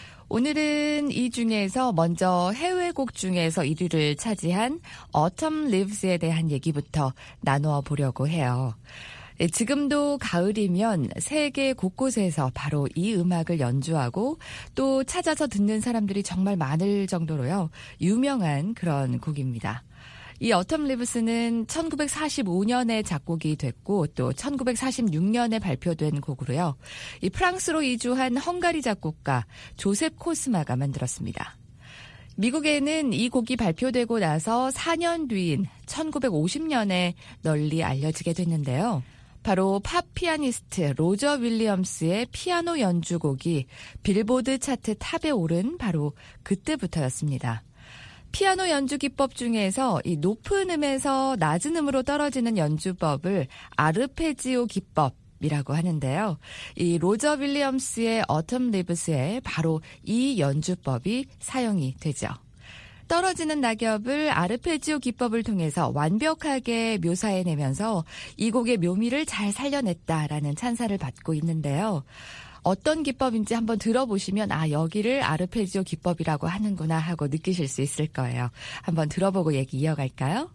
오늘은 이 중에서 먼저 해외 곡 중에서 일 위를 차지한 Autumn Leaves에 대한 얘기부터 나누어 보려고 해요. 지금도 가을이면 세계 곳곳에서 바로 이 음악을 연주하고 또 찾아서 듣는 사람들이 정말 많을 정도로요. 유명한 그런 곡입니다. 이 Autumn Leaves는 천구백사십오 년에 작곡이 됐고 또 천구백사십육 년에 발표된 곡으로요. 이 프랑스로 이주한 헝가리 작곡가 조셉 코스마가 만들었습니다. 미국에는 이 곡이 발표되고 나서 사 년 뒤인 천구백오십 년에 널리 알려지게 됐는데요. 바로 팝 피아니스트 로저 윌리엄스의 피아노 연주곡이 빌보드 차트 탑에 오른 바로 그때부터였습니다. 피아노 연주 기법 중에서 이 높은 음에서 낮은 음으로 떨어지는 연주법을 아르페지오 기법이라고 하는데요. 이 로저 윌리엄스의 Autumn Leaves에 바로 이 연주법이 사용이 되죠. 떨어지는 낙엽을 아르페지오 기법을 통해서 완벽하게 묘사해내면서 이 곡의 묘미를 잘 살려냈다라는 찬사를 받고 있는데요. 어떤 기법인지 한번 들어보시면 아 여기를 아르페지오 기법이라고 하는구나 하고 느끼실 수 있을 거예요. 한번 들어보고 얘기 이어갈까요?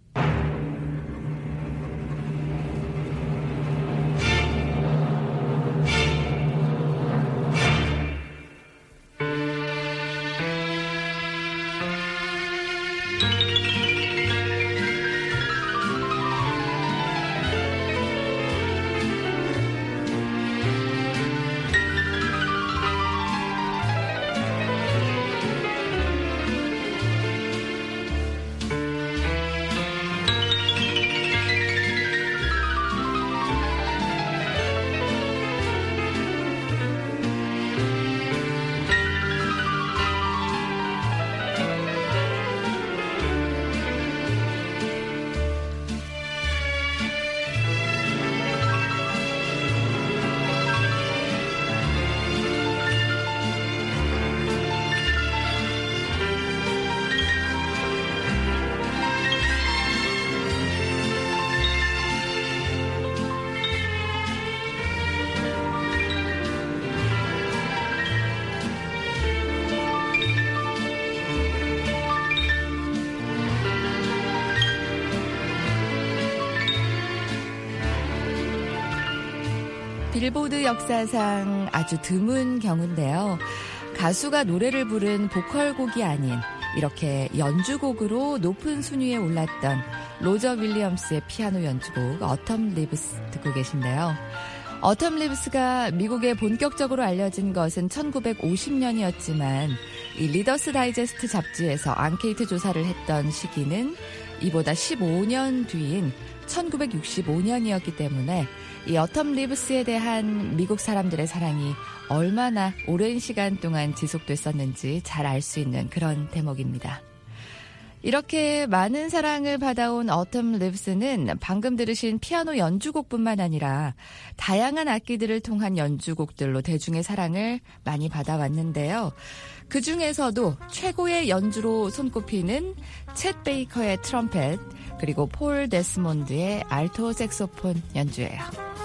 빌보드 역사상 아주 드문 경우인데요. 가수가 노래를 부른 보컬곡이 아닌 이렇게 연주곡으로 높은 순위에 올랐던 로저 윌리엄스의 피아노 연주곡 어텀 리브스 듣고 계신데요. 어텀 리브스가 미국에 본격적으로 알려진 것은 천구백오십 년이었지만 이 리더스 다이제스트 잡지에서 앙케이트 조사를 했던 시기는 이보다 십오 년 뒤인 천구백육십오 년이었기 때문에 이 어텀 리브스에 대한 미국 사람들의 사랑이 얼마나 오랜 시간 동안 지속됐었는지 잘 알 수 있는 그런 대목입니다. 이렇게 많은 사랑을 받아온 어텀 리브스는 방금 들으신 피아노 연주곡뿐만 아니라 다양한 악기들을 통한 연주곡들로 대중의 사랑을 많이 받아왔는데요. 그 중에서도 최고의 연주로 손꼽히는 챗 베이커의 트럼펫, 그리고 폴 데스몬드의 알토 색소폰 연주예요.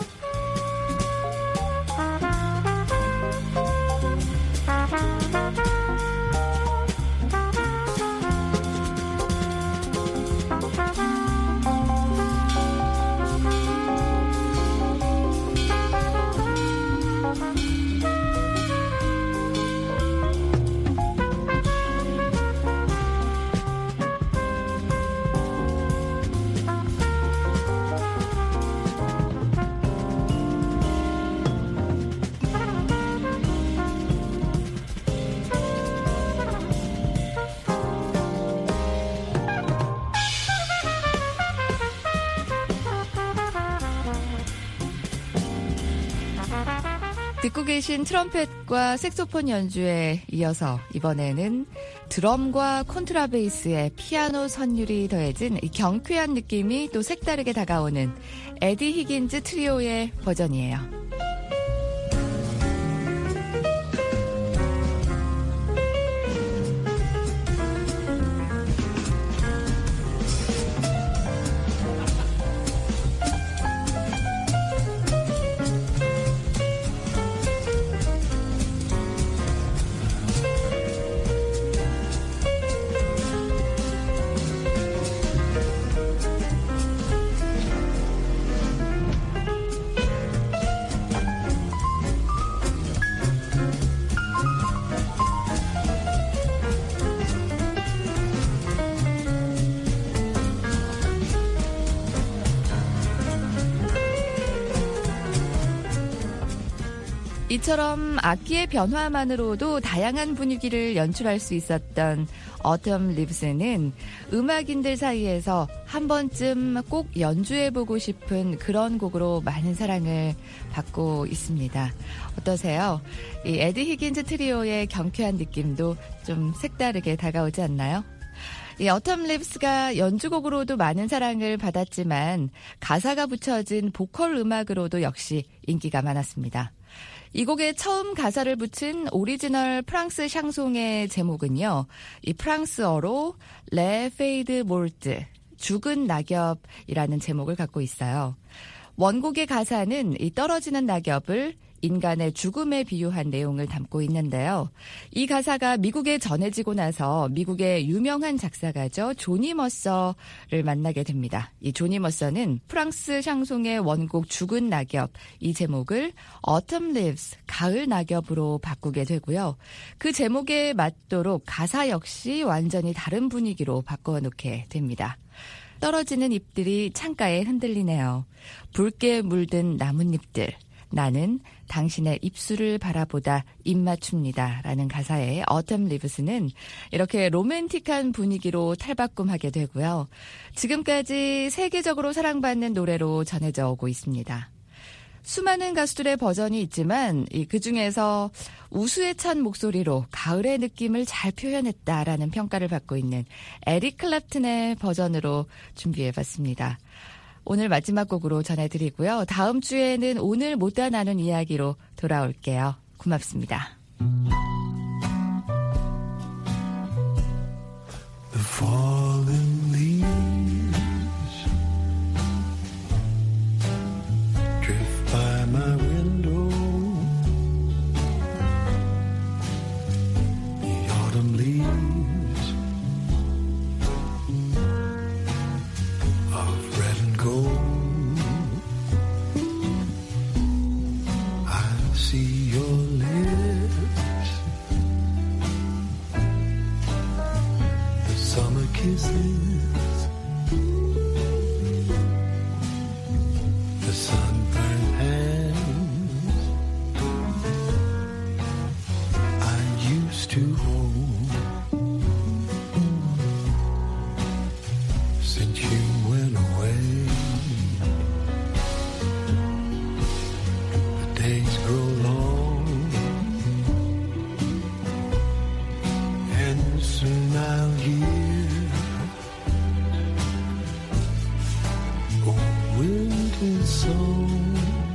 듣고 계신 트럼펫과 색소폰 연주에 이어서 이번에는 드럼과 콘트라베이스의 피아노 선율이 더해진 이 경쾌한 느낌이 또 색다르게 다가오는 에디 히긴즈 트리오의 버전이에요. 이처럼 악기의 변화만으로도 다양한 분위기를 연출할 수 있었던 어텀 리브스는 음악인들 사이에서 한 번쯤 꼭 연주해보고 싶은 그런 곡으로 많은 사랑을 받고 있습니다. 어떠세요? 이 에디 히긴즈 트리오의 경쾌한 느낌도 좀 색다르게 다가오지 않나요? 이 어텀 리브스가 연주곡으로도 많은 사랑을 받았지만 가사가 붙여진 보컬 음악으로도 역시 인기가 많았습니다. 이 곡에 처음 가사를 붙인 오리지널 프랑스 샹송의 제목은요, 이 프랑스어로 레 페이드 몰트, 죽은 낙엽이라는 제목을 갖고 있어요. 원곡의 가사는 이 떨어지는 낙엽을 인간의 죽음에 비유한 내용을 담고 있는데요. 이 가사가 미국에 전해지고 나서 미국의 유명한 작사가죠. 조니 머서를 만나게 됩니다. 이 조니 머서는 프랑스 샹송의 원곡 죽은 낙엽, 이 제목을 Autumn Leaves, 가을 낙엽으로 바꾸게 되고요. 그 제목에 맞도록 가사 역시 완전히 다른 분위기로 바꿔놓게 됩니다. 떨어지는 잎들이 창가에 흔들리네요. 붉게 물든 나뭇잎들. 나는 당신의 입술을 바라보다 입맞춥니다. 라는 가사의 어텀 리브스는 이렇게 로맨틱한 분위기로 탈바꿈하게 되고요. 지금까지 세계적으로 사랑받는 노래로 전해져 오고 있습니다. 수많은 가수들의 버전이 있지만 그중에서 우수에 찬 목소리로 가을의 느낌을 잘 표현했다라는 평가를 받고 있는 에릭 클랩튼의 버전으로 준비해봤습니다. 오늘 마지막 곡으로 전해드리고요. 다음 주에는 오늘 못다 나눈 이야기로 돌아올게요. 고맙습니다. The fallen leaves drift by my window. The autumn leaves of red and gold. little song,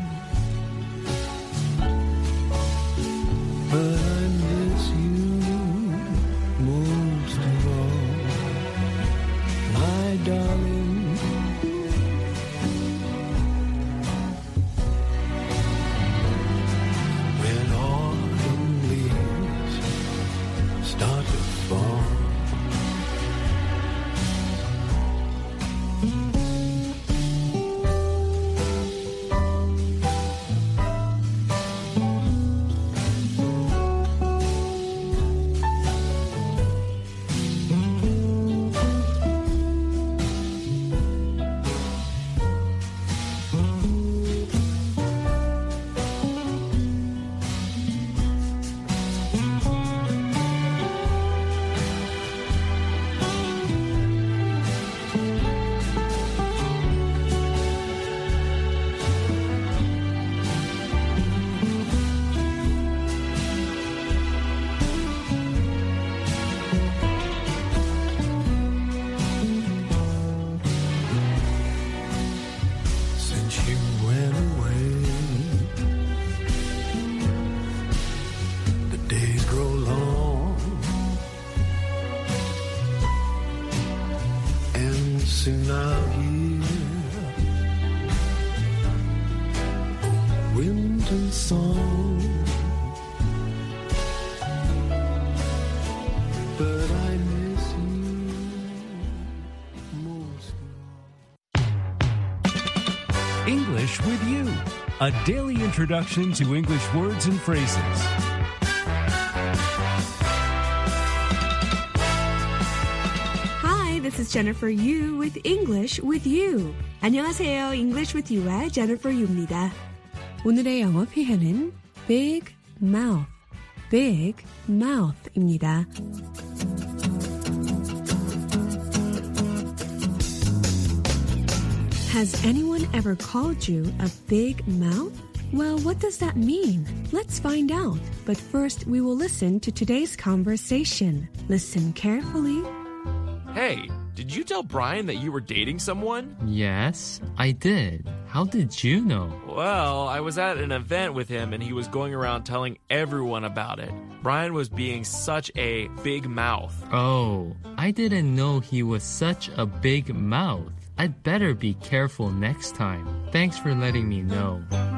but I miss you most of all, my darling. When autumn leaves start to fall, since you went away, the days grow long, and soon I'll hear a winter song, but I miss you most of all. English with You, a daily introduction to English words and phrases. Hi, this is Jennifer Yu with English with You. 안녕하세요. English with You의 Jennifer Yu입니다. 오늘의 영어 표현은 big mouth, big mouth입니다. Has anyone ever called you a big mouth? Well, what does that mean? Let's find out. But first, we will listen to today's conversation. Listen carefully. Hey, did you tell Brian that you were dating someone? Yes, I did. How did you know? Well, I was at an event with him and he was going around telling everyone about it. Brian was being such a big mouth. Oh, I didn't know he was such a big mouth. I'd better be careful next time. Thanks for letting me know.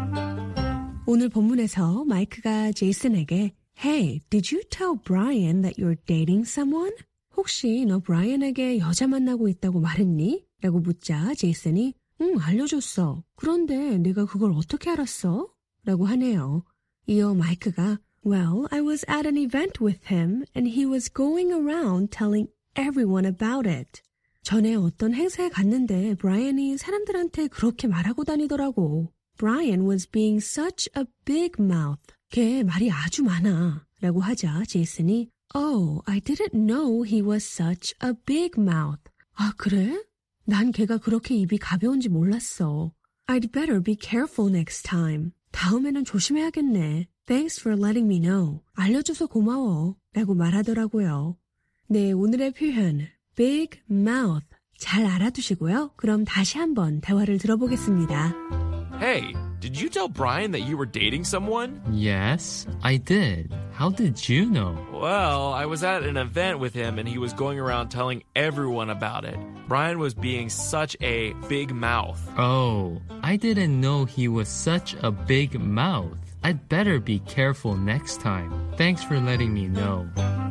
오늘 본문에서 마이크가 제이슨에게 Hey, did you tell Brian that you're dating someone? 혹시 너 브라이언에게 여자 만나고 있다고 말했니? 라고 묻자 제이슨이 응, 알려줬어. 그런데 내가 그걸 어떻게 알았어? 라고 하네요. 이어 마이크가 Well, I was at an event with him and he was going around telling everyone about it. 전에 어떤 행사에 갔는데 브라이언이 사람들한테 그렇게 말하고 다니더라고. Brian was being such a big mouth. 걔 말이 아주 많아. 라고 하자 제이슨이 Oh, I didn't know he was such a big mouth. 아, 그래? 난 걔가 그렇게 입이 가벼운지 몰랐어. I'd better be careful next time. 다음에는 조심해야겠네. Thanks for letting me know. 알려줘서 고마워. 라고 말하더라고요. 네, 오늘의 표현 big mouth 잘 알아두시고요. 그럼 다시 한번 대화를 들어보겠습니다. Hey, did you tell Brian that you were dating someone? Yes, I did. How did you know? Well, I was at an event with him and he was going around telling everyone about it. Brian was being such a big mouth. Oh, I didn't know he was such a big mouth. I'd better be careful next time. Thanks for letting me know.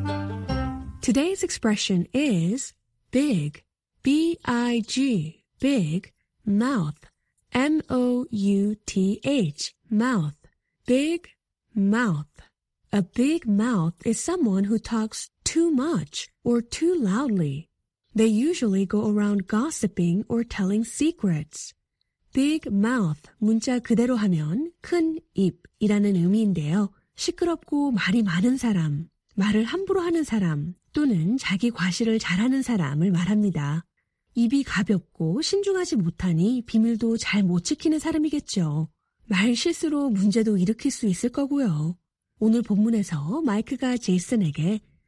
Today's expression is big, B I G, big, mouth, M O U T H, mouth, big mouth. A big mouth is someone who talks too much or too loudly. They usually go around gossiping or telling secrets. Big mouth, 문자 그대로 하면 큰 입이라는 의미인데요. 시끄럽고 말이 많은 사람, 말을 함부로 하는 사람 또는 자기 과시를 잘하는 사람을 말합니다. 입이 가볍고 신중하지 못하니 비밀도 잘 못 지키는 사람이겠죠. 말 실수로 문제도 일으킬 수 있을 거고요. 오늘 본문에서 마이크가 제이슨에게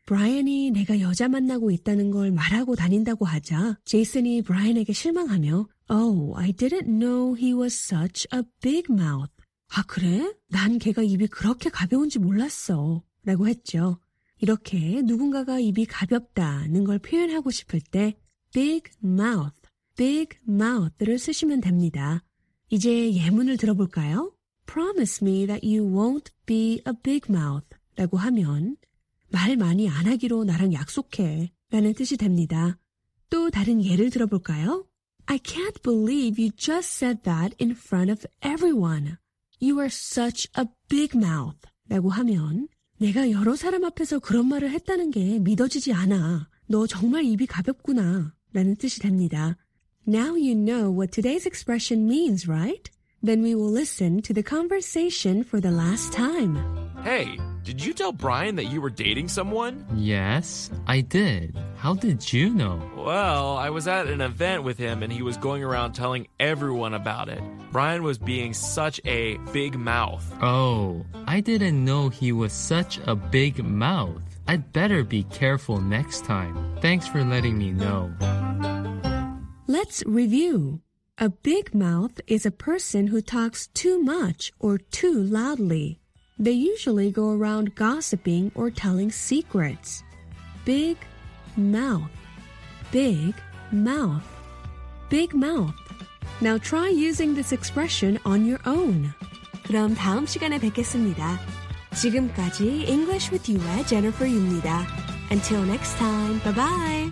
브라이언이 내가 여자 만나고 있다는 걸 말하고 다닌다고 하자 제이슨이 브라이언에게 실망하며 Oh, I didn't know he was such a big mouth. 아, 그래? 난 걔가 입이 그렇게 가벼운지 몰랐어. 라고 했죠. 이렇게 누군가가 입이 가볍다는 걸 표현하고 싶을 때 big mouth, big mouth를 쓰시면 됩니다. 이제 예문을 들어볼까요? Promise me that you won't be a big mouth 라고 하면 말 많이 안 하기로 나랑 약속해 라는 뜻이 됩니다. 또 다른 예를 들어볼까요? I can't believe you just said that in front of everyone. You are such a big mouth 라고 하면 내가 여러 사람 앞에서 그런 말을 했다는 게 믿어지지 않아. 너 정말 입이 가볍구나 라는 뜻이 됩니다. Now you know what today's expression means, right? Then we will listen to the conversation for the last time. Hey, did you tell Brian that you were dating someone? Yes, I did. How did you know? Well, I was at an event with him and he was going around telling everyone about it. Brian was being such a big mouth. Oh, I didn't know he was such a big mouth. I'd better be careful next time. Thanks for letting me know. Let's review. A big mouth is a person who talks too much or too loudly. They usually go around gossiping or telling secrets. Big mouth, big mouth, big mouth. Now try using this expression on your own. 그럼 다음 시간에 뵙겠습니다. 지금까지 English with You의 Jennifer Yu입니다. Until next time, bye bye.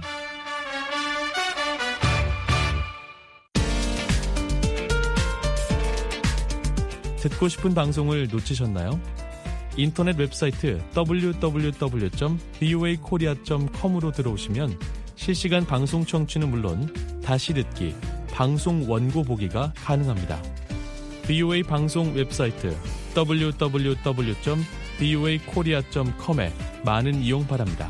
듣고 싶은 방송을 놓치셨나요? 인터넷 웹사이트 더블유 더블유 더블유 점 브이오에이 코리아 점 컴으로 들어오시면 실시간 방송 청취는 물론 다시 듣기, 방송 원고 보기가 가능합니다. 브이오에이 방송 웹사이트 더블유 더블유 더블유 점 브이오에이 코리아 점 컴에 많은 이용 바랍니다.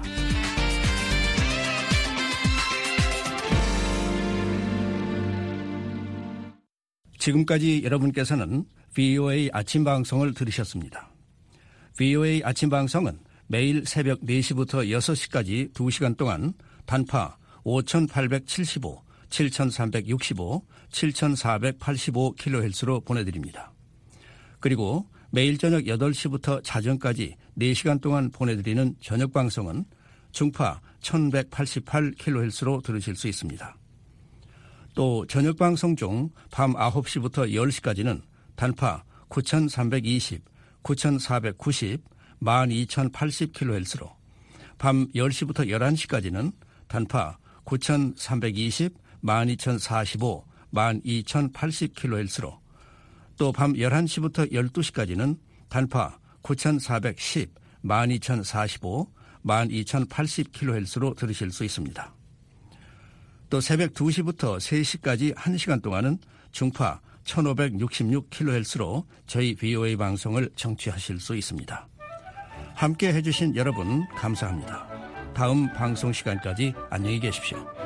지금까지 여러분께서는 브이오에이 아침 방송을 들으셨습니다. 브이오에이 아침 방송은 매일 새벽 네 시부터 여섯 시까지 두 시간 동안 단파 오천팔백칠십오, 칠천삼백육십오, 칠천사백팔십오 킬로헤르츠로 보내드립니다. 그리고 매일 저녁 여덟 시부터 자정까지 네 시간 동안 보내드리는 저녁 방송은 중파 천백팔십팔 킬로헤르츠로 들으실 수 있습니다. 또 저녁 방송 중 밤 아홉 시부터 열 시까지는 단파 구천삼백이십, 구천사백구십, 만 이천팔십 킬로헤르츠로, 밤 열 시부터 열한 시까지는 단파 구천삼백이십, 만 이천사십오, 만 이천팔십 킬로헤르츠로, 또 밤 열한 시부터 열두 시까지는 단파 구천사백십, 만 이천사십오, 만 이천팔십 킬로헤르츠로 들으실 수 있습니다. 또 새벽 두 시부터 세 시까지 한 시간 동안은 중파 천오백육십육 킬로헤르츠로 저희 브이오에이 방송을 청취하실 수 있습니다. 함께 해주신 여러분 감사합니다. 다음 방송 시간까지 안녕히 계십시오.